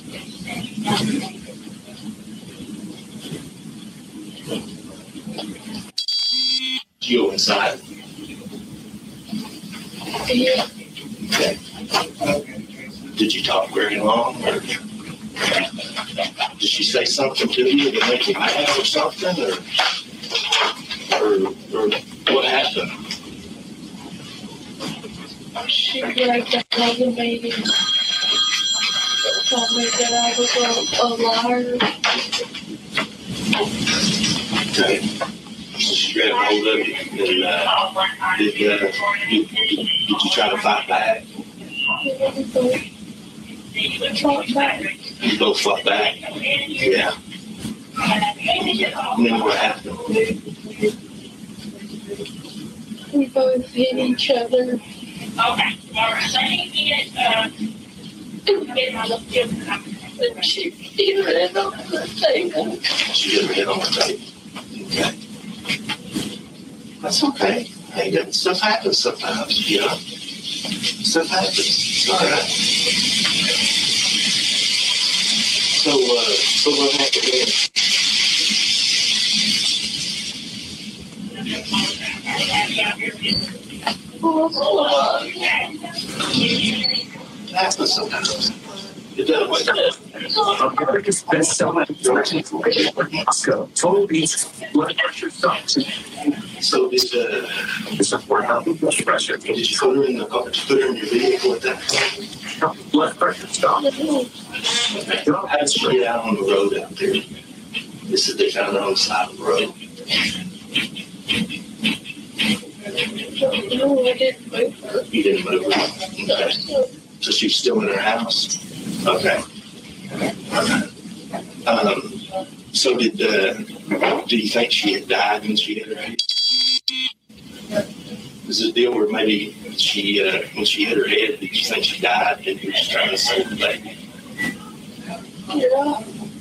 Did you go inside? Yeah. Okay. Did you talk very long? Or did she say something to you to make you mad or something? Or, or, or what happened? She grabbed the hold of me and told me that I was a, a liar. Okay. So she grabbed hold of you and uh, did, uh, did, did, did you try to fight back? Fought back. You both fought back? Yeah. And then what happened? We both hit each other. Okay. All right. And she hit her head on the table. She hit her head on the table. Okay. That's okay. Hey, that stuff happens sometimes, you know? Stuff happens. It's all right. So, uh, so what happened then? It happens sometimes. It does. America's best-selling Moscow. Total beats, blood pressure stops. So did, uh, Support healthy blood pressure. did you put her in the car? Did you put her in your vehicle at that point? Blood pressure stops. How did she get out on the road out there? This is they found her on the side of the road. No, I didn't move her. You didn't move her. Okay. So she's still in her house. Okay. Okay. Um, so did uh, do you think she had died when she hit her head? Is it a deal where maybe she uh, when she hit her head, did you think she died and you were just trying to save the baby? Yeah.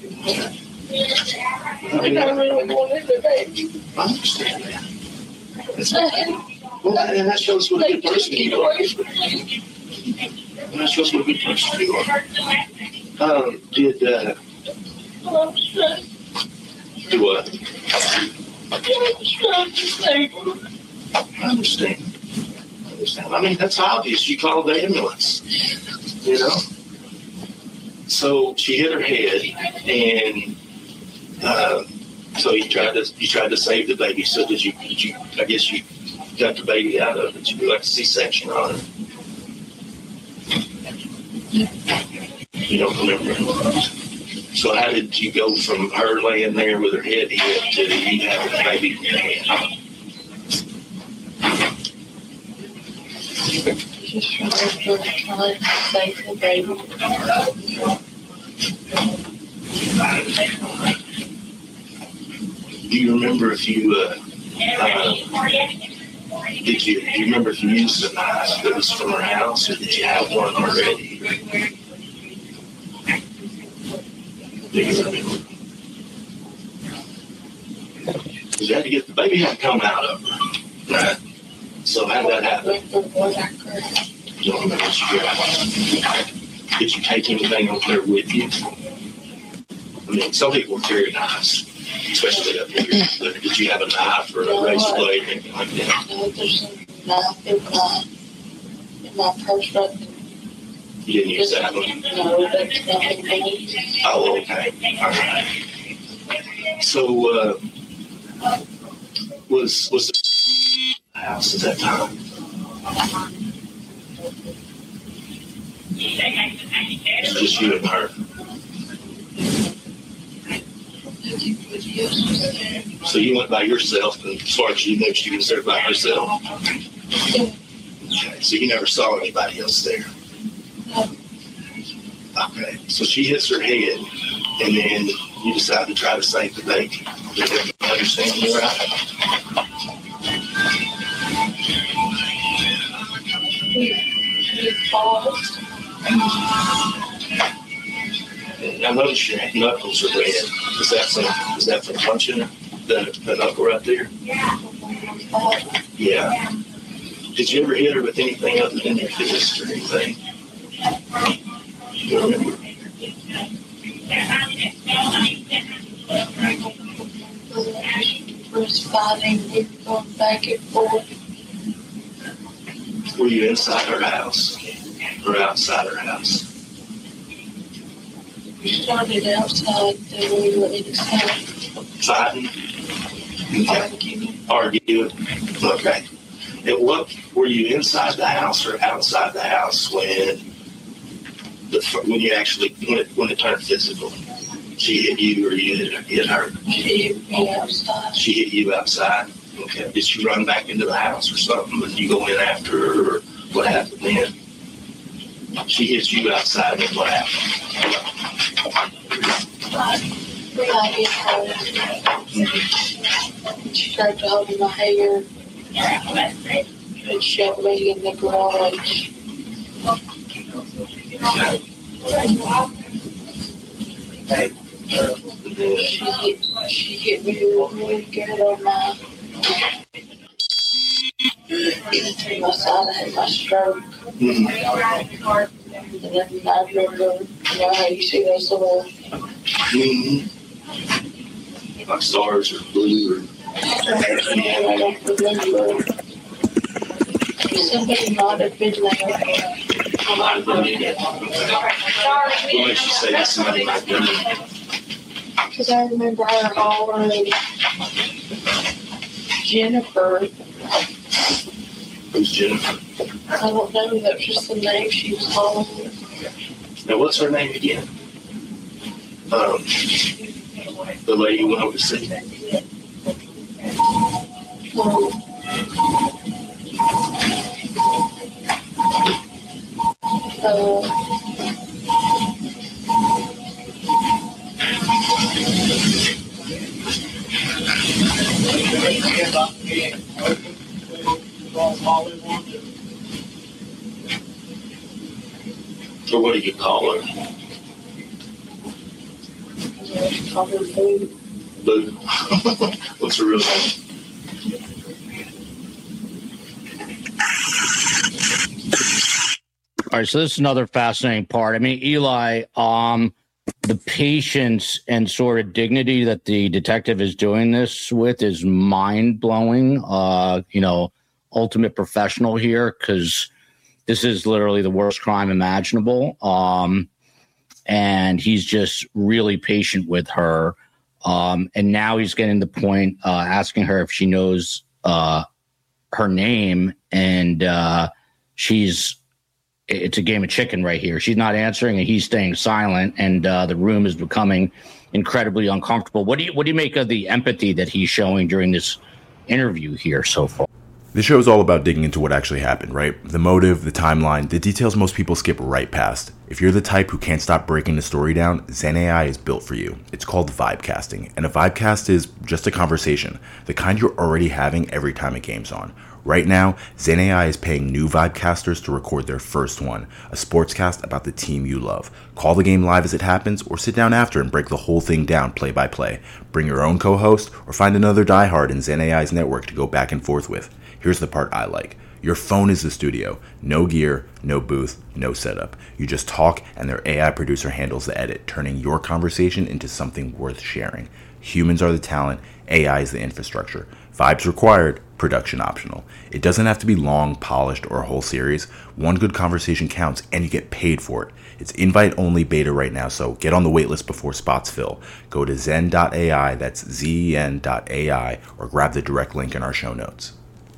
And I really wanted the baby. I understand that. That's okay. Well, that, and that shows what a good person you are. And that shows what a good person you are. Um, did, uh, I'm stressed. do what? I'm stressed to save her. I understand. I understand. I mean, that's obvious. You called the ambulance, you know? So she hit her head, and uh, so you tried to you tried to save the baby. So did you? Did you? I guess you got the baby out of it. You do like a C-section on it. You don't remember. So how did you go from her laying there with her head hit to you having the baby in your hand? Just trying to trying to save the baby. Do you remember if you, uh, uh, did you, do you remember if you used a knife that was from her house, or did you have one already? Do you remember? Because you had to get, the baby had to come out of her, right? So how did that happen? You don't remember what you grabbed? Did you take anything over there with you? I mean, some people carry knives, especially up here. Did you have a knife or a razor blade or anything like that? No, there's a knife in my, in my purse right there. You didn't use that one? No, that's not me. Oh, okay. All right. So, uh, was was the house at that time? It's just you and her. So you went by yourself, and as far as you know, she was there by herself. Okay. So you never saw anybody else there. Okay. So she hits her head, and then you decide to try to save the baby. Did I understand you right? I noticed your knuckles are red. Is that from, is that from punching the, the knuckle right there? Yeah. Did you ever hit her with anything other than your fist or anything? You remember? We was fighting, we were going back and forth. Were you inside her house or outside her house? We started outside, then we went inside. Fighting? Arguing. Arguing. Okay. And what, were you inside the house or outside the house when the when you actually when it when it turned physical? She hit you or you hit her? Hit her? She hit me outside. She hit you outside. Okay. Did she run back into the house or something? Did you go in after her or what happened then? She hit you outside and what happened? I hit her. She tried to hold my hair and shoved me in the garage. She hit, she hit me really good on my my side. I had my stroke. Mm-hmm. And then I remember, you know how you see those little Mm-hmm. Like stars or blue or I don't remember. Somebody might have been there. might have been in it. What makes you say that somebody might have been there? Because I remember her already. Jennifer. Who's Jennifer? I don't know, that's just the name she was calling me. Now, what's her name again? Um, the lady you went over to see. Um, uh, So what do you call her? probably Boo. Boo. What's her real name? All right, so this is another fascinating part. I mean, Eli, um, the patience and sort of dignity that the detective is doing this with is mind-blowing. Uh, you know, ultimate professional here, because this is literally the worst crime imaginable. Um, and he's just really patient with her. Um, and now he's getting to the point, uh, asking her if she knows uh, her name, and uh, she's it's a game of chicken right here. She's not answering, and he's staying silent, and uh, the room is becoming incredibly uncomfortable. What do you what do you make of the empathy that he's showing during this interview here so far? This show is all about digging into what actually happened, right? The motive, the timeline, the details most people skip right past. If you're the type who can't stop breaking the story down, Zen A I is built for you. It's called vibecasting, and a vibecast is just a conversation, the kind you're already having every time a game's on. Right now, Zen A I is paying new vibecasters to record their first one, a sportscast about the team you love. Call the game live as it happens, or sit down after and break the whole thing down play by play. Bring your own co-host, or find another diehard in Zen A I's network to go back and forth with. Here's the part I like. Your phone is the studio. No gear, no booth, no setup. You just talk, and their A I producer handles the edit, turning your conversation into something worth sharing. Humans are the talent, A I is the infrastructure. Vibes required, production optional. It doesn't have to be long, polished, or a whole series. One good conversation counts, and you get paid for it. It's invite-only beta right now, so get on the waitlist before spots fill. Go to zen dot A I, that's Z E N dot A I, or grab the direct link in our show notes.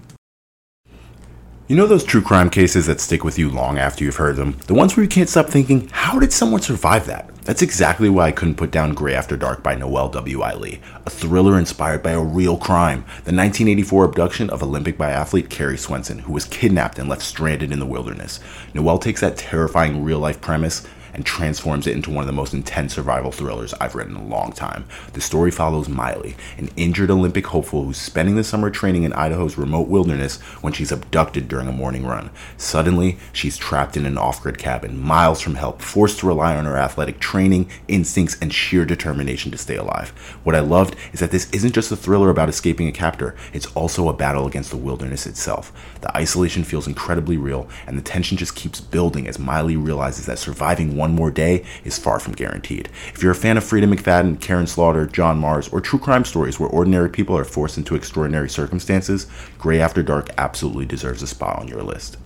You know those true crime cases that stick with you long after you've heard them? The ones where you can't stop thinking, how did someone survive that? That's exactly why I couldn't put down Gray After Dark by Noelle W. I. Lee, a thriller inspired by a real crime, the nineteen eighty-four abduction of Olympic biathlete Carrie Swenson, who was kidnapped and left stranded in the wilderness. Noelle takes that terrifying real-life premise and transforms it into one of the most intense survival thrillers I've read in a long time. The story follows Miley, an injured Olympic hopeful who's spending the summer training in Idaho's remote wilderness when she's abducted during a morning run. Suddenly, she's trapped in an off-grid cabin, miles from help, forced to rely on her athletic training, instincts, and sheer determination to stay alive. What I loved is that this isn't just a thriller about escaping a captor, it's also a battle against the wilderness itself. The isolation feels incredibly real, and the tension just keeps building as Miley realizes that surviving one One more day is far from guaranteed. If you're a fan of Frida McFadden, Karen Slaughter, John Mars, or true crime stories where ordinary people are forced into extraordinary circumstances, Gray After Dark absolutely deserves a spot on your list.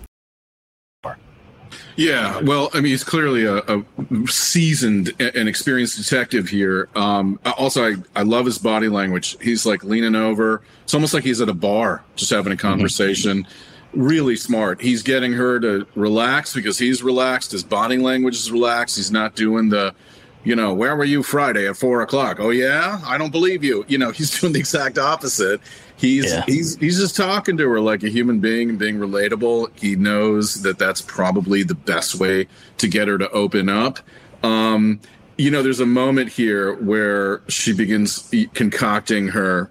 Yeah, well, I mean, he's clearly a, a seasoned and experienced detective here. Um, also, I, I love his body language. He's like leaning over. It's almost like he's at a bar, just having a conversation. Mm-hmm. Really smart. He's getting her to relax because he's relaxed. His body language is relaxed. He's not doing the, you know, where were you Friday at four o'clock? Oh yeah, I don't believe you. You know, he's doing the exact opposite. He's yeah. he's he's just talking to her like a human being and being relatable. He knows that that's probably the best way to get her to open up. Um, you know, there's a moment here where she begins concocting her.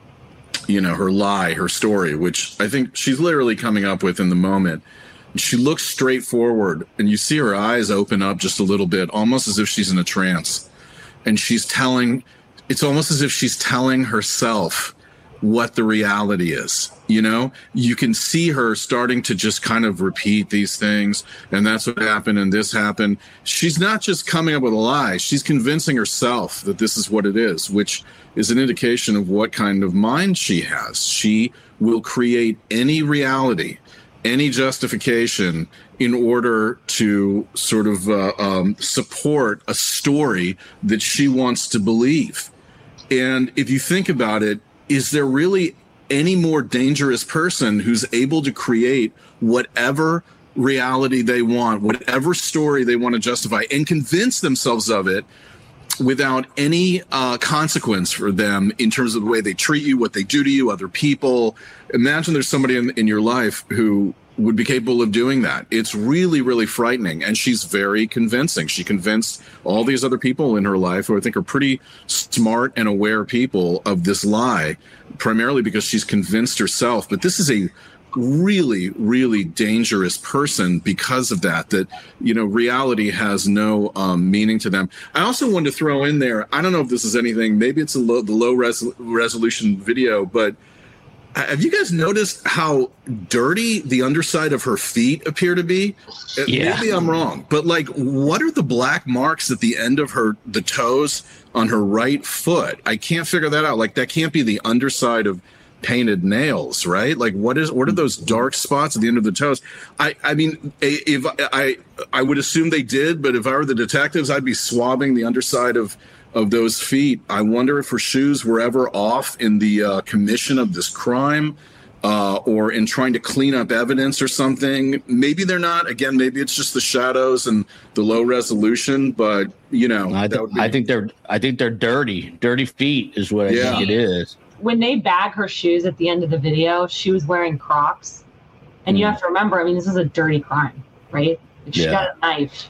You know, her lie, her story, which I think she's literally coming up with in the moment. She looks straight forward and you see her eyes open up just a little bit, almost as if she's in a trance. And she's telling, it's almost as if she's telling herself what the reality is. You know, you can see her starting to just kind of repeat these things. And that's what happened. And this happened. She's not just coming up with a lie. She's convincing herself that this is what it is, which is an indication of what kind of mind she has. She will create any reality, any justification in order to sort of uh, um, support a story that she wants to believe. And if you think about it, is there really any more dangerous person who's able to create whatever reality they want, whatever story they want to justify, and convince themselves of it without any uh, consequence for them in terms of the way they treat you, what they do to you, other people? Imagine there's somebody in, in your life who would be capable of doing that. It's really, really frightening. And she's very convincing. She convinced all these other people in her life who I think are pretty smart and aware people of this lie, primarily because she's convinced herself. But this is a really, really dangerous person because of that, that, you know, reality has no um, meaning to them. I also wanted to throw in there, I don't know if this is anything, maybe it's a low, the low res- resolution video, but have you guys noticed how dirty the underside of her feet appear to be? Yeah. Maybe I'm wrong, but like, what are the black marks at the end of her, the toes on her right foot? I can't figure that out. Like, that can't be the underside of painted nails, right? Like, what is, what are those dark spots at the end of the toes? I, I mean, if I, I would assume they did, but if I were the detectives, I'd be swabbing the underside of, of those feet. I wonder if her shoes were ever off in the uh, commission of this crime, uh, or in trying to clean up evidence or something. Maybe they're not. Again, maybe it's just the shadows and the low resolution, but you know, I, th- be- I think they're, I think they're dirty, dirty feet is what I yeah. think it is. When they bag her shoes at the end of the video, she was wearing Crocs. And mm. you have to remember, I mean, this is a dirty crime, right? She yeah. got a knife.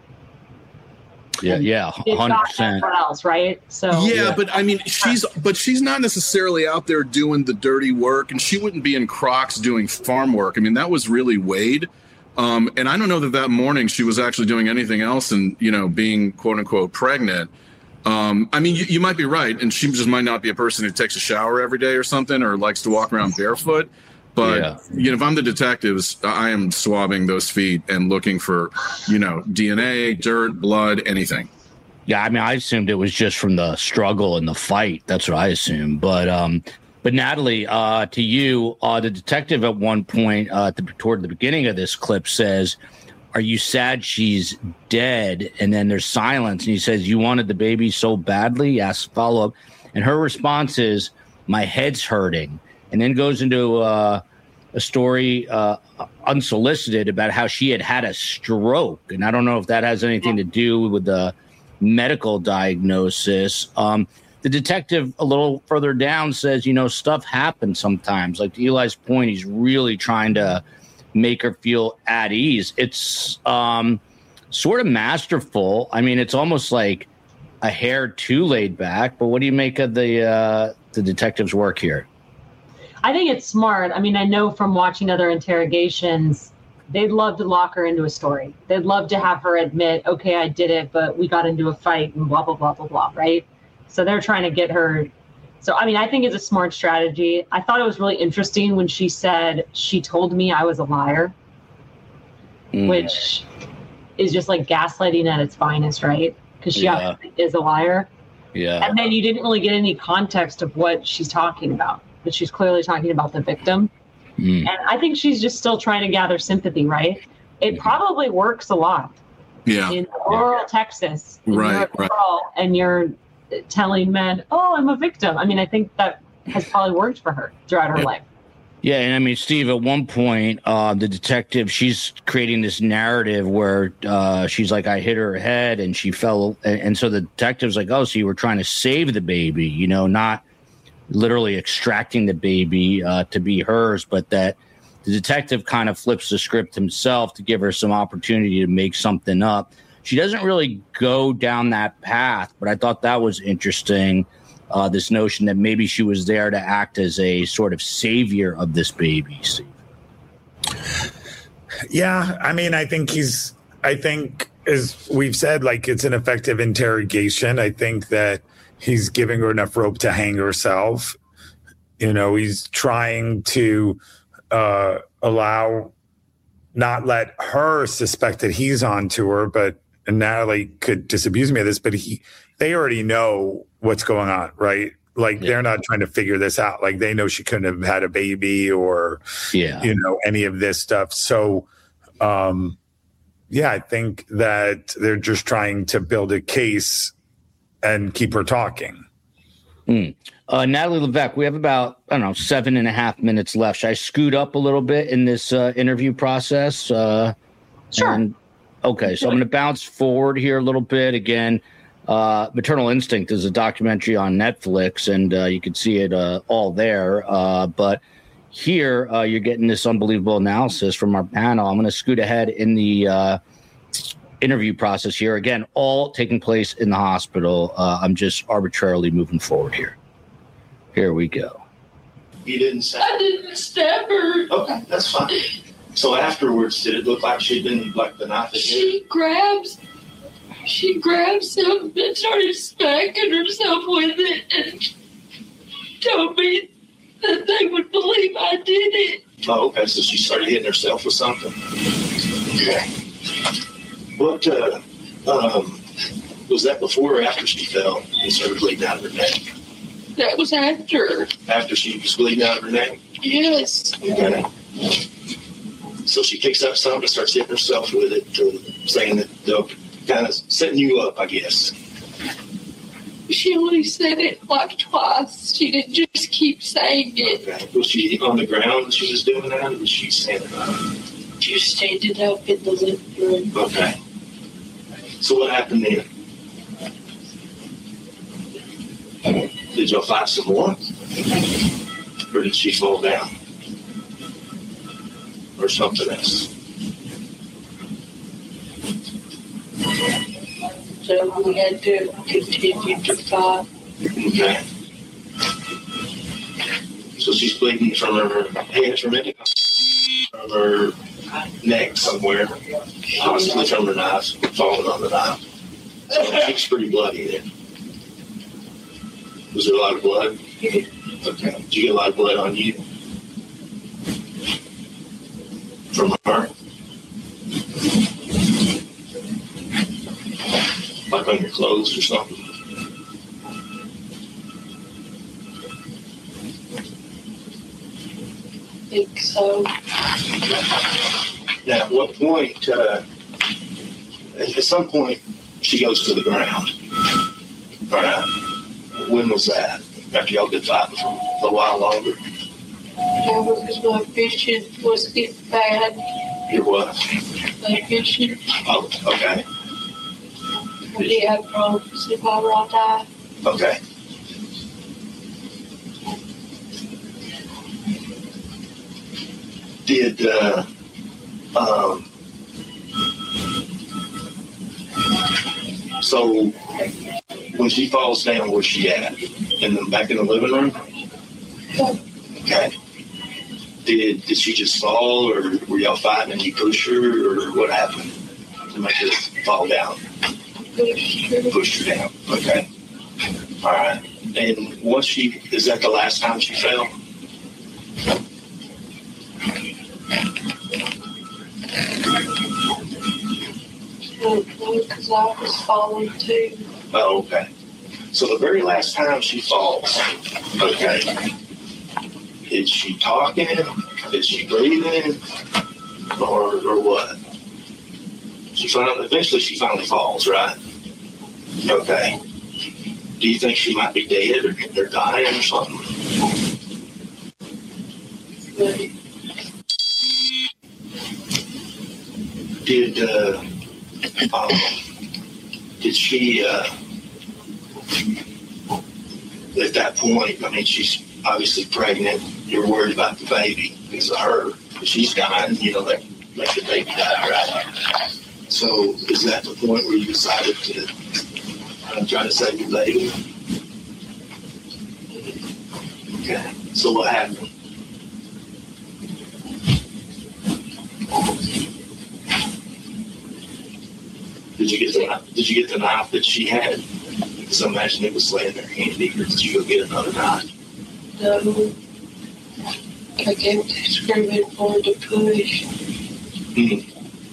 Yeah, yeah, one hundred percent. Else, right? So yeah, yeah, but I mean, she's but she's not necessarily out there doing the dirty work, and she wouldn't be in Crocs doing farm work. I mean, that was really Wade. Um, and I don't know that that morning she was actually doing anything else and, you know, being quote unquote pregnant. Um, I mean, you, you might be right, and she just might not be a person who takes a shower every day or something, or likes to walk around barefoot. But, yeah. you know, if I'm the detectives, I am swabbing those feet and looking for, you know, D N A, dirt, blood, anything. Yeah, I mean, I assumed it was just from the struggle and the fight. That's what I assumed. But um, But Natalie, uh, to you, uh, the detective at one point uh, the, toward the beginning of this clip says, "Are you sad she's dead?" And then there's silence. And he says, "You wanted the baby so badly?" He asks follow-up. And her response is, "My head's hurting." And then goes into uh, a story uh, unsolicited about how she had had a stroke. And I don't know if that has anything to do with the medical diagnosis. Um, the detective a little further down says, you know, stuff happens sometimes. Like to Eli's point, he's really trying to make her feel at ease. It's um, sort of masterful. I mean, it's almost like a hair too laid back. But what do you make of the uh, the detective's work here? I think it's smart. I mean, I know from watching other interrogations, they'd love to lock her into a story. They'd love to have her admit, okay, I did it, but we got into a fight and blah, blah, blah, blah, blah, right? So they're trying to get her. So, I mean, I think it's a smart strategy. I thought it was really interesting when she said, she told me I was a liar, mm. which is just like gaslighting at its finest, right? Because she Yeah. is a liar. Yeah. And then you didn't really get any context of what she's talking about. But she's clearly talking about the victim. Mm. And I think she's just still trying to gather sympathy, right? It probably works a lot. Yeah. In rural yeah. Texas. Right, you're right. Girl and you're telling men, oh, I'm a victim. I mean, I think that has probably worked for her throughout her yeah. life. Yeah, and I mean, Steve, at one point, uh, the detective, she's creating this narrative where uh, she's like, I hit her head and she fell. And, and so the detective's like, oh, so you were trying to save the baby, you know, not literally extracting the baby uh, to be hers, but that the detective kind of flips the script himself to give her some opportunity to make something up. She doesn't really go down that path, but I thought that was interesting, uh, this notion that maybe she was there to act as a sort of savior of this baby, Steve. Yeah, I mean, I think he's, I think, as we've said, like, it's an effective interrogation. I think that he's giving her enough rope to hang herself. You know, he's trying to uh, allow, not let her suspect that he's onto her, but and Natalie could disabuse me of this, but he, they already know what's going on, right? Like yeah. they're not trying to figure this out. Like they know she couldn't have had a baby or, yeah. you know, any of this stuff. So, um, yeah, I think that they're just trying to build a case and keep her talking. Mm. Uh, Natalie Levesque, we have about, I don't know, seven and a half minutes left. Should I scoot up a little bit in this uh, interview process? Uh, sure. And, okay, so I'm going to bounce forward here a little bit. Again, uh, Maternal Instinct is a documentary on Netflix, and uh, you can see it uh, all there. Uh, but here, uh, you're getting this unbelievable analysis from our panel. I'm going to scoot ahead in the uh, interview process here. Again, all taking place in the hospital. Uh, I'm just arbitrarily moving forward here. Here we go. You didn't say. I didn't stab her. Okay, that's fine. So afterwards, did it look like she'd been like the knife? She grabs, she grabs him and started smacking herself with it and told me that they would believe I did it. Oh, okay. So she started hitting herself with something. Okay. What, uh, um, was that before or after she fell and started bleeding out of her neck? That was after. After she was bleeding out of her neck? Yes. Okay. So she picks up something and starts hitting herself with it, uh, saying that they'll kind of setting you up, I guess. She only said it like twice. She didn't just keep saying it. Okay. Was she on the ground when she was doing that, or was she standing up? She was standing up in the living room. Okay. So what happened then? Did y'all fight some more? Or did she fall down? Or something else? So we had to continue to fight. Okay. So she's bleeding from her head, from it, from her neck somewhere, possibly from her knife, falling on the knife. So it's pretty bloody then. Was there a lot of blood? Okay. Did you get a lot of blood on you? From her? Like on your clothes or something? think so. Now, at what point, uh, at some point, she goes to the ground. All right. When was that? After y'all been fighting for a while longer? Yeah, because my vision was getting bad. Your what? My vision. Oh, okay. I did have problems if I were to die. Okay. Did, uh, um, so when she falls down, where's she at? In the back in the living room? Yeah. Okay. Did did she just fall, or were y'all fighting and you pushed her, or what happened to make her fall down? Pushed her. Pushed her down. Okay. All right. And once she, is that the last time she fell? Because I was falling too. Oh, okay. So the very last time she falls, okay, is she talking? Is she breathing? Or or what? She finally, eventually she finally falls, right? Okay. Do you think she might be dead or, or dying or something? But Did uh, um, did she uh, at that point? I mean, she's obviously pregnant. You're worried about the baby because of her. If she's dying, you know, that make the baby die, right? So, is that the point where you decided to uh, try to save your baby? Okay. So, what happened? Did you get the Did you get the knife that she had? Because I imagine it was laying there handy. Or did you go get another knife? no, I kept screaming for her to push. Hmm.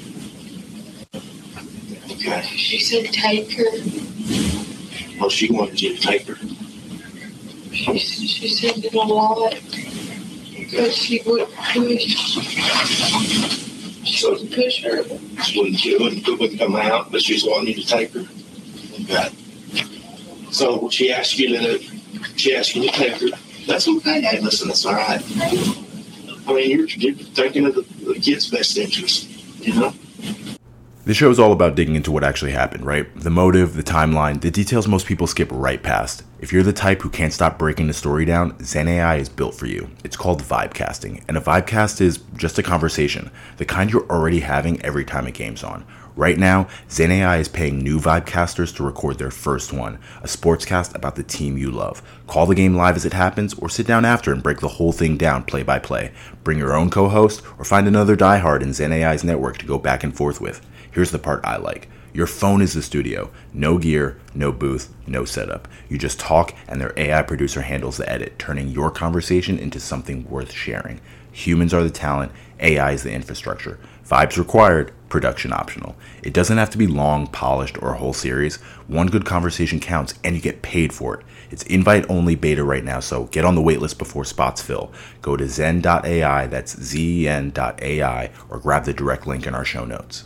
Okay. She said, take her. Well, she wanted you to take her. She, she said it a lot, but she wouldn't push. She So wouldn't push her. she wouldn't, she wouldn't, wouldn't come out, but she was wanting you to take her. Okay. So she asked you to, she asked you to take her. That's okay. Hey, listen, that's all right. I mean, you're, you're thinking of the, the kid's best interest, you know? The show is all about digging into what actually happened, right? The motive, the timeline, the details most people skip right past. If you're the type who can't stop breaking the story down, Zen A I is built for you. It's called vibecasting, and a vibecast is just a conversation, the kind you're already having every time a game's on. Right now, Zen A I is paying new vibecasters to record their first one, a sportscast about the team you love. Call the game live as it happens, or sit down after and break the whole thing down play by play. Bring your own co-host, or find another diehard in Zen A I's network to go back and forth with. Here's the part I like. Your phone is the studio. No gear, no booth, no setup. You just talk and their A I producer handles the edit, turning your conversation into something worth sharing. Humans are the talent, A I is the infrastructure. Vibes required, production optional. It doesn't have to be long, polished, or a whole series. One good conversation counts and you get paid for it. It's invite-only beta right now, so get on the waitlist before spots fill. Go to zen dot A I, that's Z E N dot A I, or grab the direct link in our show notes.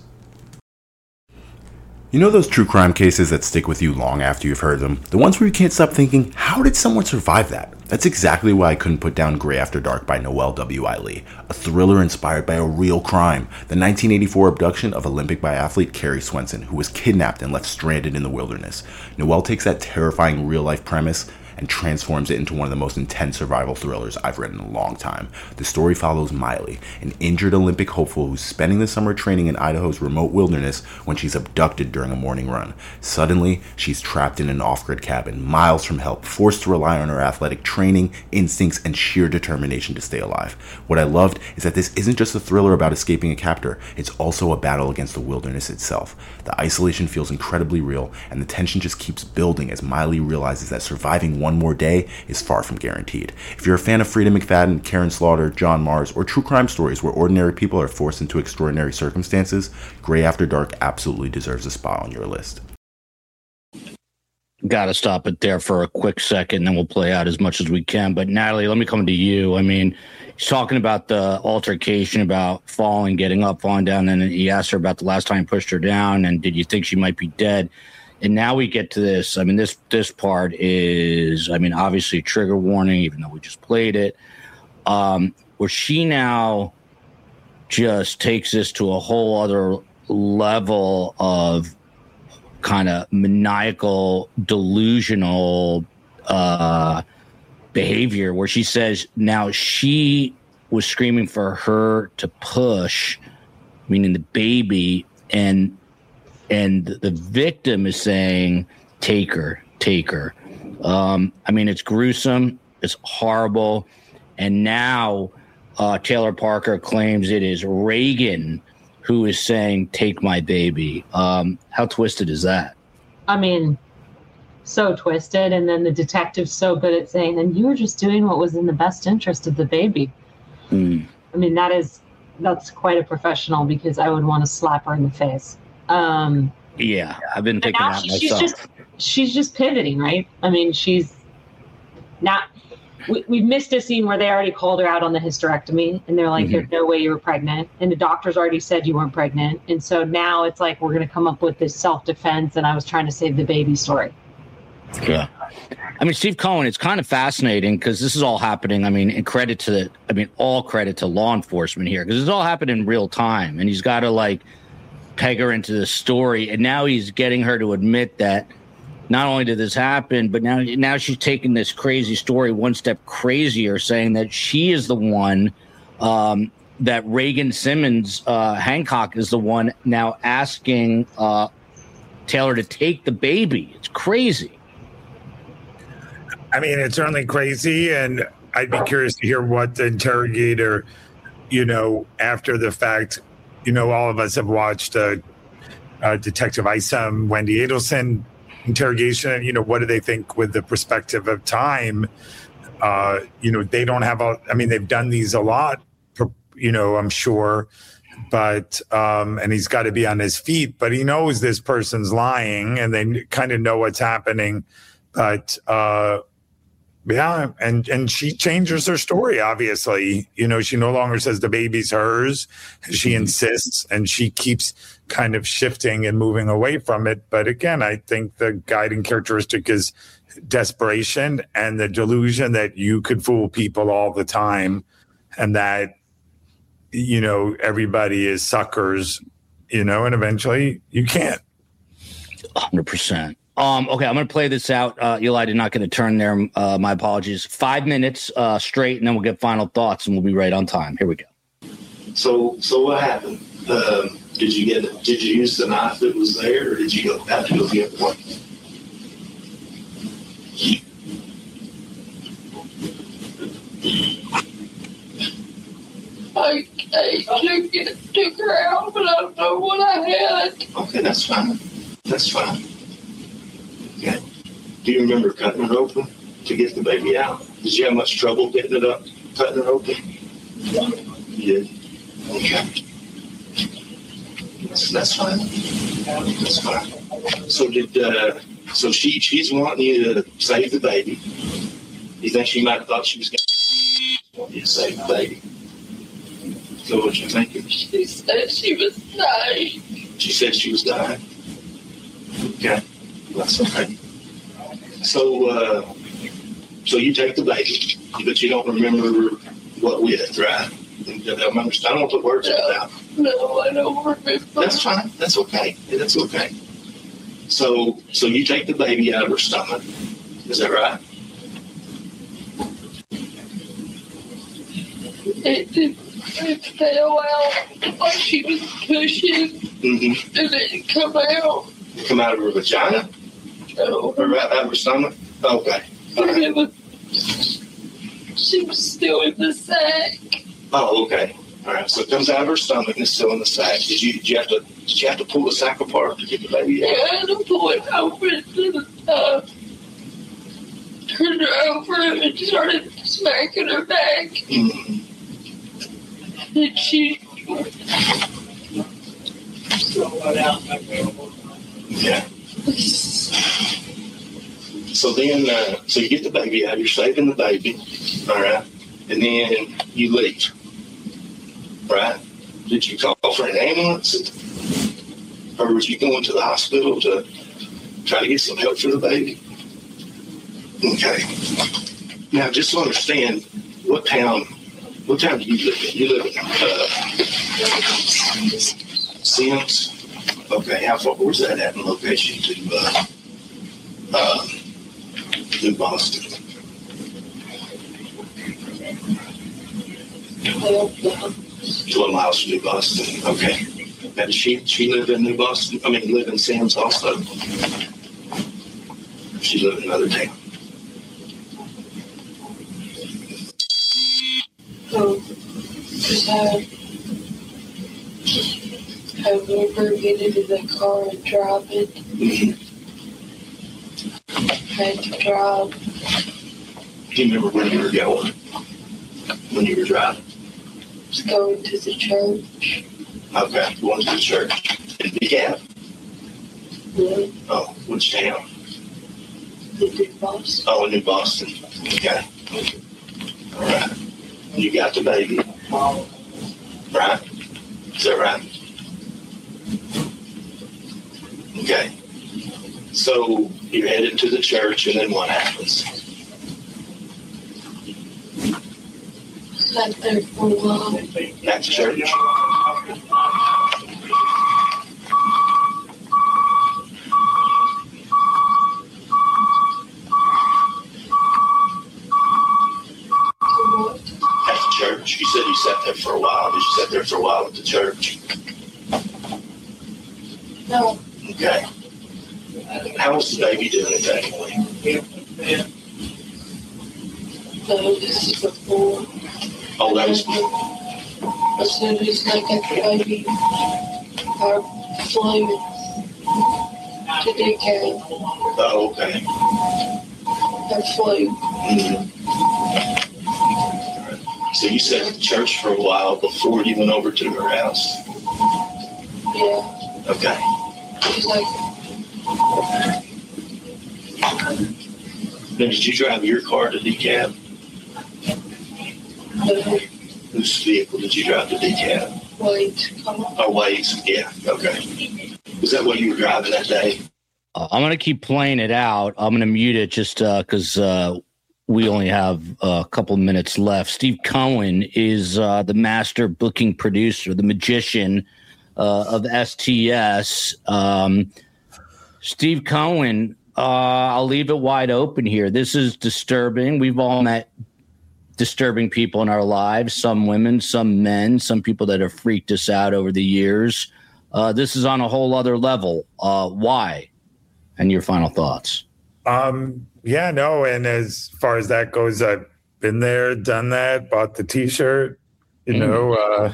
You know those true crime cases that stick with you long after you've heard them? The ones where you can't stop thinking, how did someone survive that? That's exactly why I couldn't put down Gray After Dark by Noel W. I. Lee, a thriller inspired by a real crime, the nineteen eighty-four abduction of Olympic biathlete Carrie Swenson, who was kidnapped and left stranded in the wilderness. Noel takes that terrifying real-life premise and transforms it into one of the most intense survival thrillers I've read in a long time. The story follows Miley, an injured Olympic hopeful who's spending the summer training in Idaho's remote wilderness when she's abducted during a morning run. Suddenly, she's trapped in an off-grid cabin, miles from help, forced to rely on her athletic training, instincts, and sheer determination to stay alive. What I loved is that this isn't just a thriller about escaping a captor, it's also a battle against the wilderness itself. The isolation feels incredibly real, and the tension just keeps building as Miley realizes that surviving one more day is far from guaranteed. If you're a fan of Frida McFadden, Karen Slaughter, John Mars, or true crime stories where ordinary people are forced into extraordinary circumstances, Gray After Dark absolutely deserves a spot on your list. Got to stop it there for a quick second, then we'll play out as much as we can. But Natalie, let me come to you. I mean, he's talking about the altercation, about falling, getting up, falling down, and then he asked her about the last time he pushed her down, and did you think she might be dead? And now we get to this. I mean, this this part is, I mean, obviously trigger warning, even though we just played it, um, where she now just takes this to a whole other level of kind of maniacal, delusional uh, behavior, where she says now she was screaming for her to push, meaning the baby, and and the victim is saying, take her, take her. Um, I mean, it's gruesome. It's horrible. And now uh, Taylor Parker claims it is Reagan who is saying, take my baby. Um, how twisted is that? I mean, so twisted. And then the detective's so good at saying, and you were just doing what was in the best interest of the baby. Mm. I mean, that is, that's quite a professional, because I would want to slap her in the face. Um, yeah, I've been thinking that she, myself. She's just, she's just pivoting, right? I mean, she's not, we, we've missed a scene where they already called her out on the hysterectomy, and they're like, Mm-hmm. there's no way you were pregnant. And the doctors already said you weren't pregnant. And so now it's like, we're going to come up with this self-defense, and I was trying to save the baby story. Yeah. I mean, Steve Cohen, it's kind of fascinating because this is all happening. I mean, and credit to the, I mean, all credit to law enforcement here, because it's all happened in real time, and he's got to like peg her into the story. And now he's getting her to admit that not only did this happen, but now, now she's taking this crazy story one step crazier, saying that she is the one, um, that Reagan Simmons, uh, Hancock is the one now asking uh, Taylor to take the baby. It's crazy. I mean, it's certainly crazy, and I'd be curious to hear what the interrogator, you know, after the fact, you know, all of us have watched uh, uh, Detective Isom, Wendy Adelson interrogation. You know, what do they think with the perspective of time? Uh, you know, they don't have a, I mean, they've done these a lot, you know, I'm sure, but, um, and he's got to be on his feet, but he knows this person's lying, and they kind of know what's happening. But, uh, yeah, and and she changes her story, obviously. You know, she no longer says the baby's hers. She insists, and she keeps kind of shifting and moving away from it. But again, I think the guiding characteristic is desperation and the delusion that you could fool people all the time, and that, you know, everybody is suckers, you know, and eventually you can't. one hundred percent. Um, okay, I'm going to play this out. Uh, Eli did not get a turn there. Uh, my apologies. Five minutes uh, straight, and then we'll get final thoughts, and we'll be right on time. Here we go. So, so what happened? Um, did you get? Did you use the knife that was there, or did you go, have to go get one? I, I took it, took her out, but I don't know what I had. Okay, that's fine. That's fine. Okay. Do you remember cutting it open to get the baby out? Did you have much trouble getting it up, cutting it open? You did? Okay. That's, that's fine. That's fine. So did, uh, so she, she's wanting you to save the baby. You think she might have thought she was going to want you to save the baby? So what you thinking? She said she was dying. She said she was dying? Okay. That's okay. So, uh, so you take the baby, but you don't remember what with, right? I don't understand. I don't want to put words in your mouth. No, I don't remember. That's fine. That's okay. That's okay. So, so you take the baby out of her stomach. Is that right? It, it, it fell out like she was pushing, Mm-hmm. and it didn't come out. Come out of her vagina? No. Or out of her stomach? Okay. And it was, she was still in the sack. Oh, okay. All right. So it comes out of her stomach and it's still in the sack. Did you did you have to did you have to pull the sack apart to get the baby out? Yeah, I had to pull it over and uh, turned her over and started smacking her back. Mm-hmm. And she. Yeah. so then, uh, so you get the baby out. You're saving the baby, all right, and then you leave, right? Did you call for an ambulance, or was you going to the hospital to try to get some help for the baby? Okay. Now, just to understand, what town? What town do you live in? You live in uh, Sims. Okay, how far? Where's that at in location to uh, uh, New Boston? Twelve miles from New Boston. Okay. Now, does she she live in New Boston? I mean, live in Sims also. She live in another town. Um, so, however, get into the car and drive it. Mm-hmm. Had to drive. Do you remember when you were going? When you were driving? Was going to the church. Okay, going to the church. In DeKalb? Yeah. Oh, which town? In New Boston. Oh, in New Boston. Okay. All right. You got the baby. Right? Is that right? Okay. So you're headed to the church, and then what happens? Sat there for a while. At the church? At the church? You said you sat there for a while. Did you sit there for a while at the church? No. Okay. How was the baby doing at that point? No, this is before. Oh, that was As soon as I got the baby, I flew to DeKalb. Oh, okay. I flew. Mm-hmm. So you sat at the church for a while before you went over to her house? Yeah. Okay. It's like, Then did you drive your car to DeKalb? no, Whose vehicle did you drive to DeKalb? wait, come on. Oh, Wade's. Yeah, okay. Was that what you were driving that day? Uh, I'm going to keep playing it out. I'm going to mute it just because uh, uh, we only have a couple minutes left. Steve Cohen is uh, the master booking producer, the magician uh, of S T S. Um, Steve Cohen, uh, I'll leave it wide open here. This is disturbing. We've all met disturbing people in our lives, some women, some men, some people that have freaked us out over the years. Uh, this is on a whole other level. Uh, why? And your final thoughts. Um, yeah, no. And as far as that goes, I've been there, done that, bought the t-shirt, you mm. know, uh,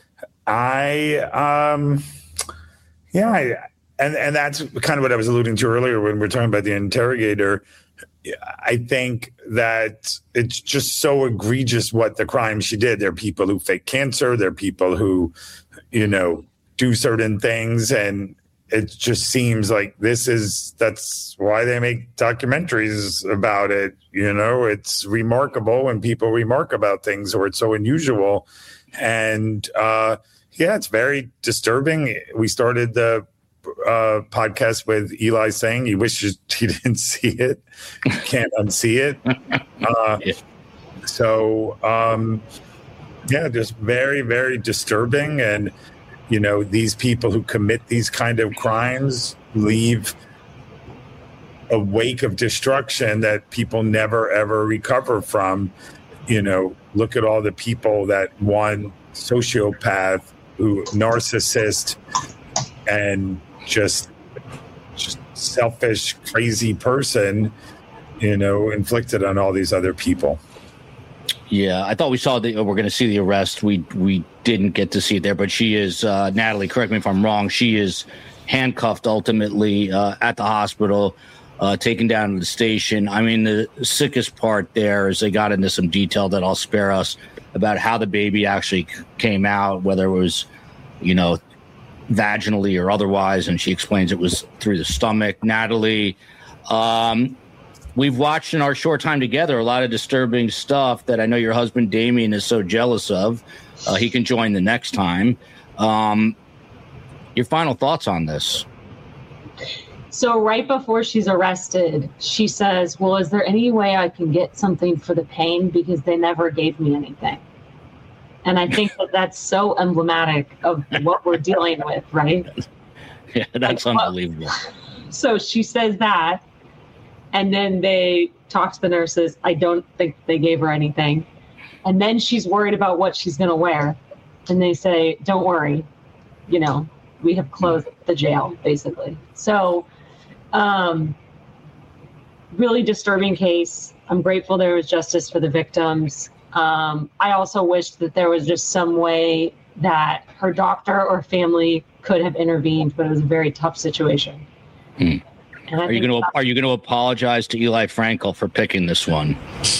I, um, yeah, I, and, and that's kind of what I was alluding to earlier when we we're talking about the interrogator. I think that it's just so egregious what the crime she did. There are people who fake cancer. There are people who, you know, do certain things. And it just seems like this is, that's why they make documentaries about it. You know, it's remarkable when people remark about things, or it's so unusual. And uh, yeah, it's very disturbing. We started the uh, podcast with Eli saying he wishes he didn't see it. You can't unsee it. Uh, yeah. So, um, yeah, just very, very disturbing. And, you know, these people who commit these kind of crimes leave a wake of destruction that people never, ever recover from. You know, look at all the people that one sociopath, who narcissist, and just just selfish, crazy person, you know, inflicted on all these other people. Yeah, I thought we saw the. We're going to see the arrest. We we didn't get to see it there, but she is uh, Natalie. Correct me if I'm wrong. She is handcuffed ultimately uh, at the hospital, uh, taken down to the station. I mean, the sickest part there is they got into some detail that I'll spare us about how the baby actually came out, whether it was, you know, vaginally or otherwise, and she explains it was through the stomach. Natalie, um, we've watched in our short time together a lot of disturbing stuff that I know your husband Damien is so jealous of. Uh, he can join the next time. Um, your final thoughts on this? So right before she's arrested, she says, well, is there any way I can get something for the pain? Because they never gave me anything. And I think that that's so emblematic of what we're dealing with, right? Yeah, that's like, unbelievable. So she says that. And then they talk to the nurses. I don't think they gave her anything. And then she's worried about what she's going to wear. And they say, don't worry. You know, we have closed the jail, basically. So um, really disturbing case. I'm grateful there was justice for the victims. Um, I also wish that there was just some way that her doctor or family could have intervened, but it was a very tough situation. Hmm. Are you going to are you going to apologize to Eli Frankel for picking this one?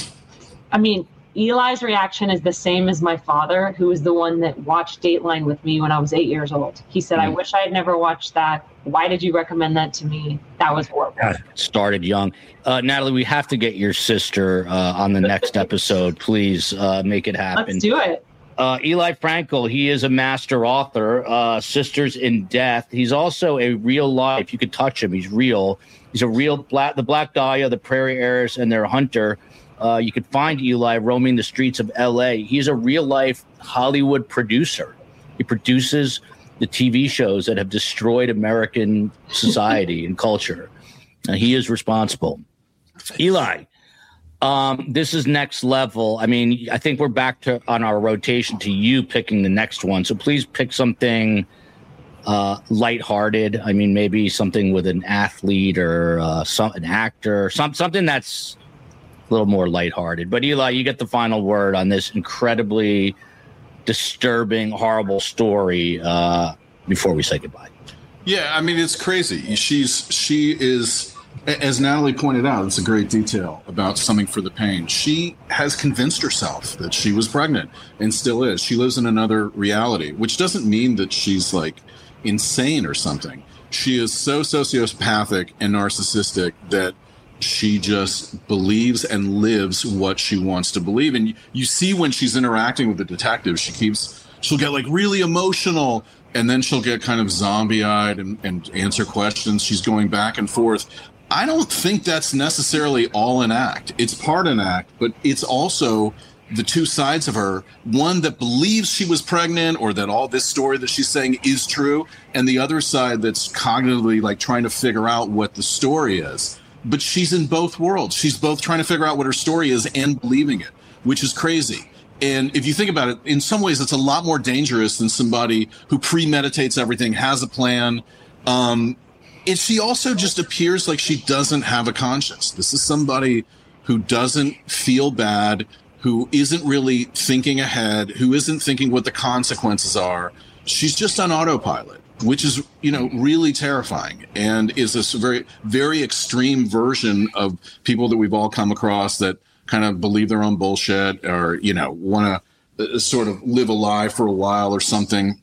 I mean, Eli's reaction is the same as my father, who was the one that watched Dateline with me when I was eight years old. He said, mm. I wish I had never watched that. Why did you recommend that to me? That was horrible. God, started young. Uh, Natalie, we have to get your sister uh, on the next episode. Please uh, make it happen. Let's do it. Uh, Eli Frankel, he is a master author, uh, Sisters in Death. He's also a real life. You could touch him. He's real. He's a real black, the Black Dahlia, the Prairie Heirs, and their hunter. Uh, you could find Eli roaming the streets of L A. He's a real life Hollywood producer. He produces the T V shows that have destroyed American society and culture. Uh, he is responsible. Eli, um, this is next level. I mean, I think we're back to on our rotation to you picking the next one. So please pick something uh, lighthearted. I mean, maybe something with an athlete or uh, some an actor, some something that's a little more lighthearted. But Eli, you get the final word on this incredibly disturbing, horrible story uh, before we say goodbye. Yeah, I mean, it's crazy. She's she is, as Natalie pointed out, it's a great detail about Something for the Pain. She has convinced herself that she was pregnant and still is. She lives in another reality, which doesn't mean that she's like insane or something. She is so sociopathic and narcissistic that she just believes and lives what she wants to believe. And you, you see when she's interacting with the detective, she keeps, she'll get like really emotional and then she'll get kind of zombie-eyed and, and answer questions. She's going back and forth. I don't think that's necessarily all an act. It's part an act, but it's also the two sides of her. One that believes she was pregnant or that all this story that she's saying is true. And the other side that's cognitively like trying to figure out what the story is. But she's in both worlds. She's both trying to figure out what her story is and believing it, which is crazy. And if you think about it, in some ways, it's a lot more dangerous than somebody who premeditates everything, has a plan. Um, and she also just appears like she doesn't have a conscience. This is somebody who doesn't feel bad, who isn't really thinking ahead, who isn't thinking what the consequences are. She's just on autopilot, which is, you know, really terrifying and is this very, very extreme version of people that we've all come across that kind of believe their own bullshit or, you know, want to uh, sort of live a lie for a while or something.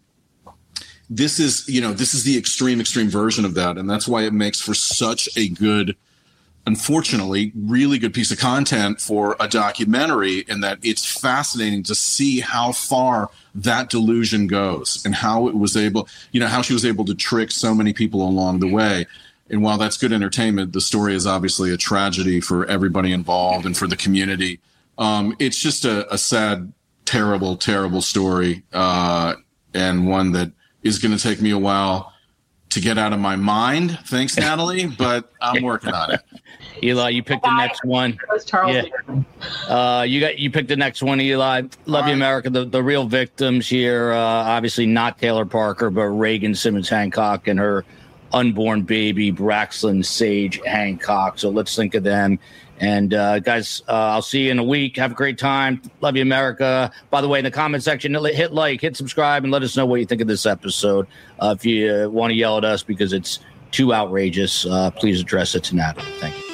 This is, you know, this is the extreme, extreme version of that. And that's why it makes for such a good, unfortunately, really good piece of content for a documentary, in that it's fascinating to see how far that delusion goes and how it was able, you know, how she was able to trick so many people along the way. And while that's good entertainment, the story is obviously a tragedy for everybody involved and for the community. Um, it's just a, a sad, terrible, terrible story, uh, and one that is going to take me a while to get out of my mind. Thanks, Natalie, but I'm working on it. Eli, you picked the next one. Yeah. Uh, you got you picked the next one, Eli. Love you, America. The the real victims here, uh, obviously not Taylor Parker, but Reagan Simmons Hancock and her unborn baby, Braxton Sage Hancock. So let's think of them. And uh, guys, uh, I'll see you in a week. Have a great time. Love you, America. By the way, in the comment section, hit like, hit subscribe, and let us know what you think of this episode. Uh, if you uh, want to yell at us because it's too outrageous, uh, please address it to Natalie. Thank you.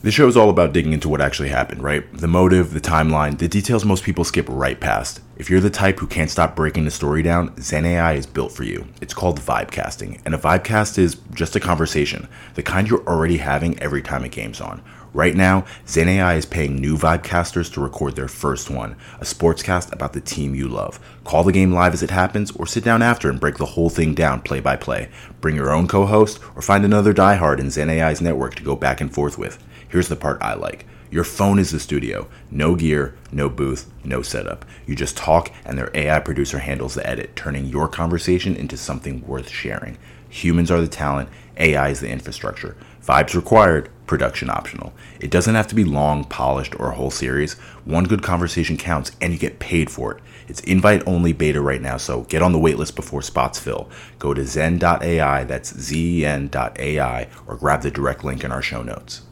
This show is all about digging into what actually happened, right? The motive, the timeline, the details most people skip right past. If you're the type who can't stop breaking the story down, Zen A I is built for you. It's called vibecasting, and a vibecast is just a conversation, the kind you're already having every time a game's on. Right now, Zen A I is paying new vibecasters to record their first one, a sportscast about the team you love. Call the game live as it happens, or sit down after and break the whole thing down play by play. Bring your own co-host, or find another diehard in Zen A I's network to go back and forth with. Here's the part I like. Your phone is the studio. No gear, no booth, no setup. You just talk and their A I producer handles the edit, turning your conversation into something worth sharing. Humans are the talent, A I is the infrastructure. Vibes required, production optional. It doesn't have to be long, polished, or a whole series. One good conversation counts and you get paid for it. It's invite-only beta right now, so get on the waitlist before spots fill. Go to zen dot A I, that's Z E N dot A I, or grab the direct link in our show notes.